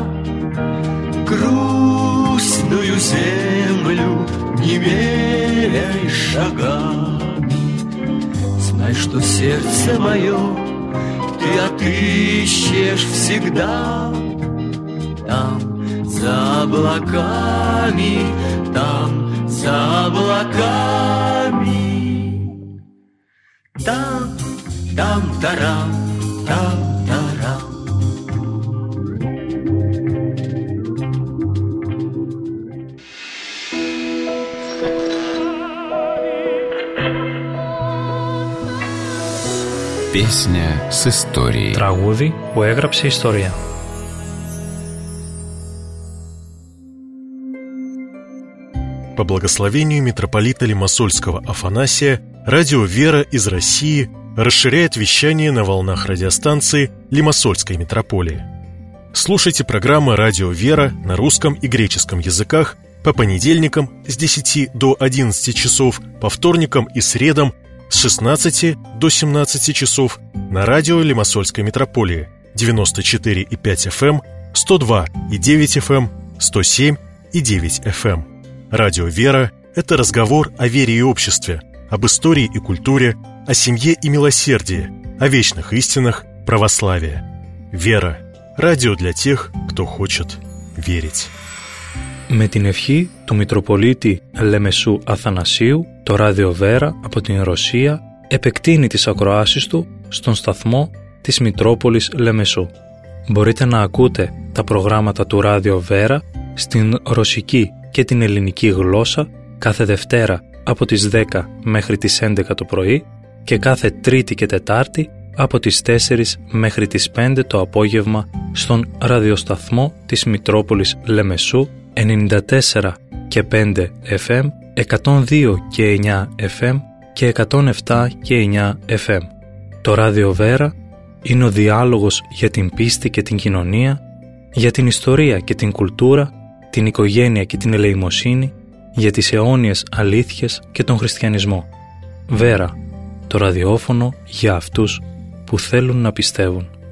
грустную землю не меряй шагами. Знай, что сердце мое ты отыщешь всегда. Там, за облаками, там, за облаками. Там, там-тарам, там-тарам. Песня с историей. Τραγούδι που έγραψε ιστορία. По благословению митрополита Лимассольского Афанасия, радио «Вера» из России расширяет вещание на волнах радиостанции Лимассольской митрополии. Слушайте программы «Радио Вера» на русском и греческом языках по понедельникам с десяти до одиннадцати часов, по вторникам и средам с шестнадцати до семнадцати часов на радио Лимассольской митрополии девяносто четыре и пять эф эм, сто два и девять эф эм, сто семь и девять эф эм. Радио «Вера» — это разговор о вере и обществе, об истории и культуре, о семье и милосердии, о вечных истинах православия. «Вера» — радио для тех, кто хочет верить. Με την ευχή του Μητροπολίτη Λεμεσού Αθανασίου, το ράδιο Βέρα από την Ρωσία επεκτείνει τις ακροάσεις του στον σταθμό της Μητρόπολης Λεμεσού. Μπορείτε να ακούτε τα προγράμματα του ράδιο Βέρα στην ρωσική και την ελληνική γλώσσα κάθε Δευτέρα από τις δέκα μέχρι τις έντεκα το πρωί και κάθε Τρίτη και Τετάρτη από τις τέσσερις μέχρι τις πέντε το απόγευμα στον ραδιοσταθμό της Μητρόπολης Λεμεσού ενενήντα τέσσερα και πέντε εφ εμ, εκατόν δύο και εννιά εφ εμ και εκατόν επτά και εννιά εφ εμ. Το ράδιο Βέρα είναι ο διάλογος για την πίστη και την κοινωνία, για την ιστορία και την κουλτούρα, την οικογένεια και την ελεημοσύνη, για τις αιώνιες αλήθειες και τον χριστιανισμό. Βέρα, το ραδιόφωνο για αυτούς που θέλουν να πιστεύουν.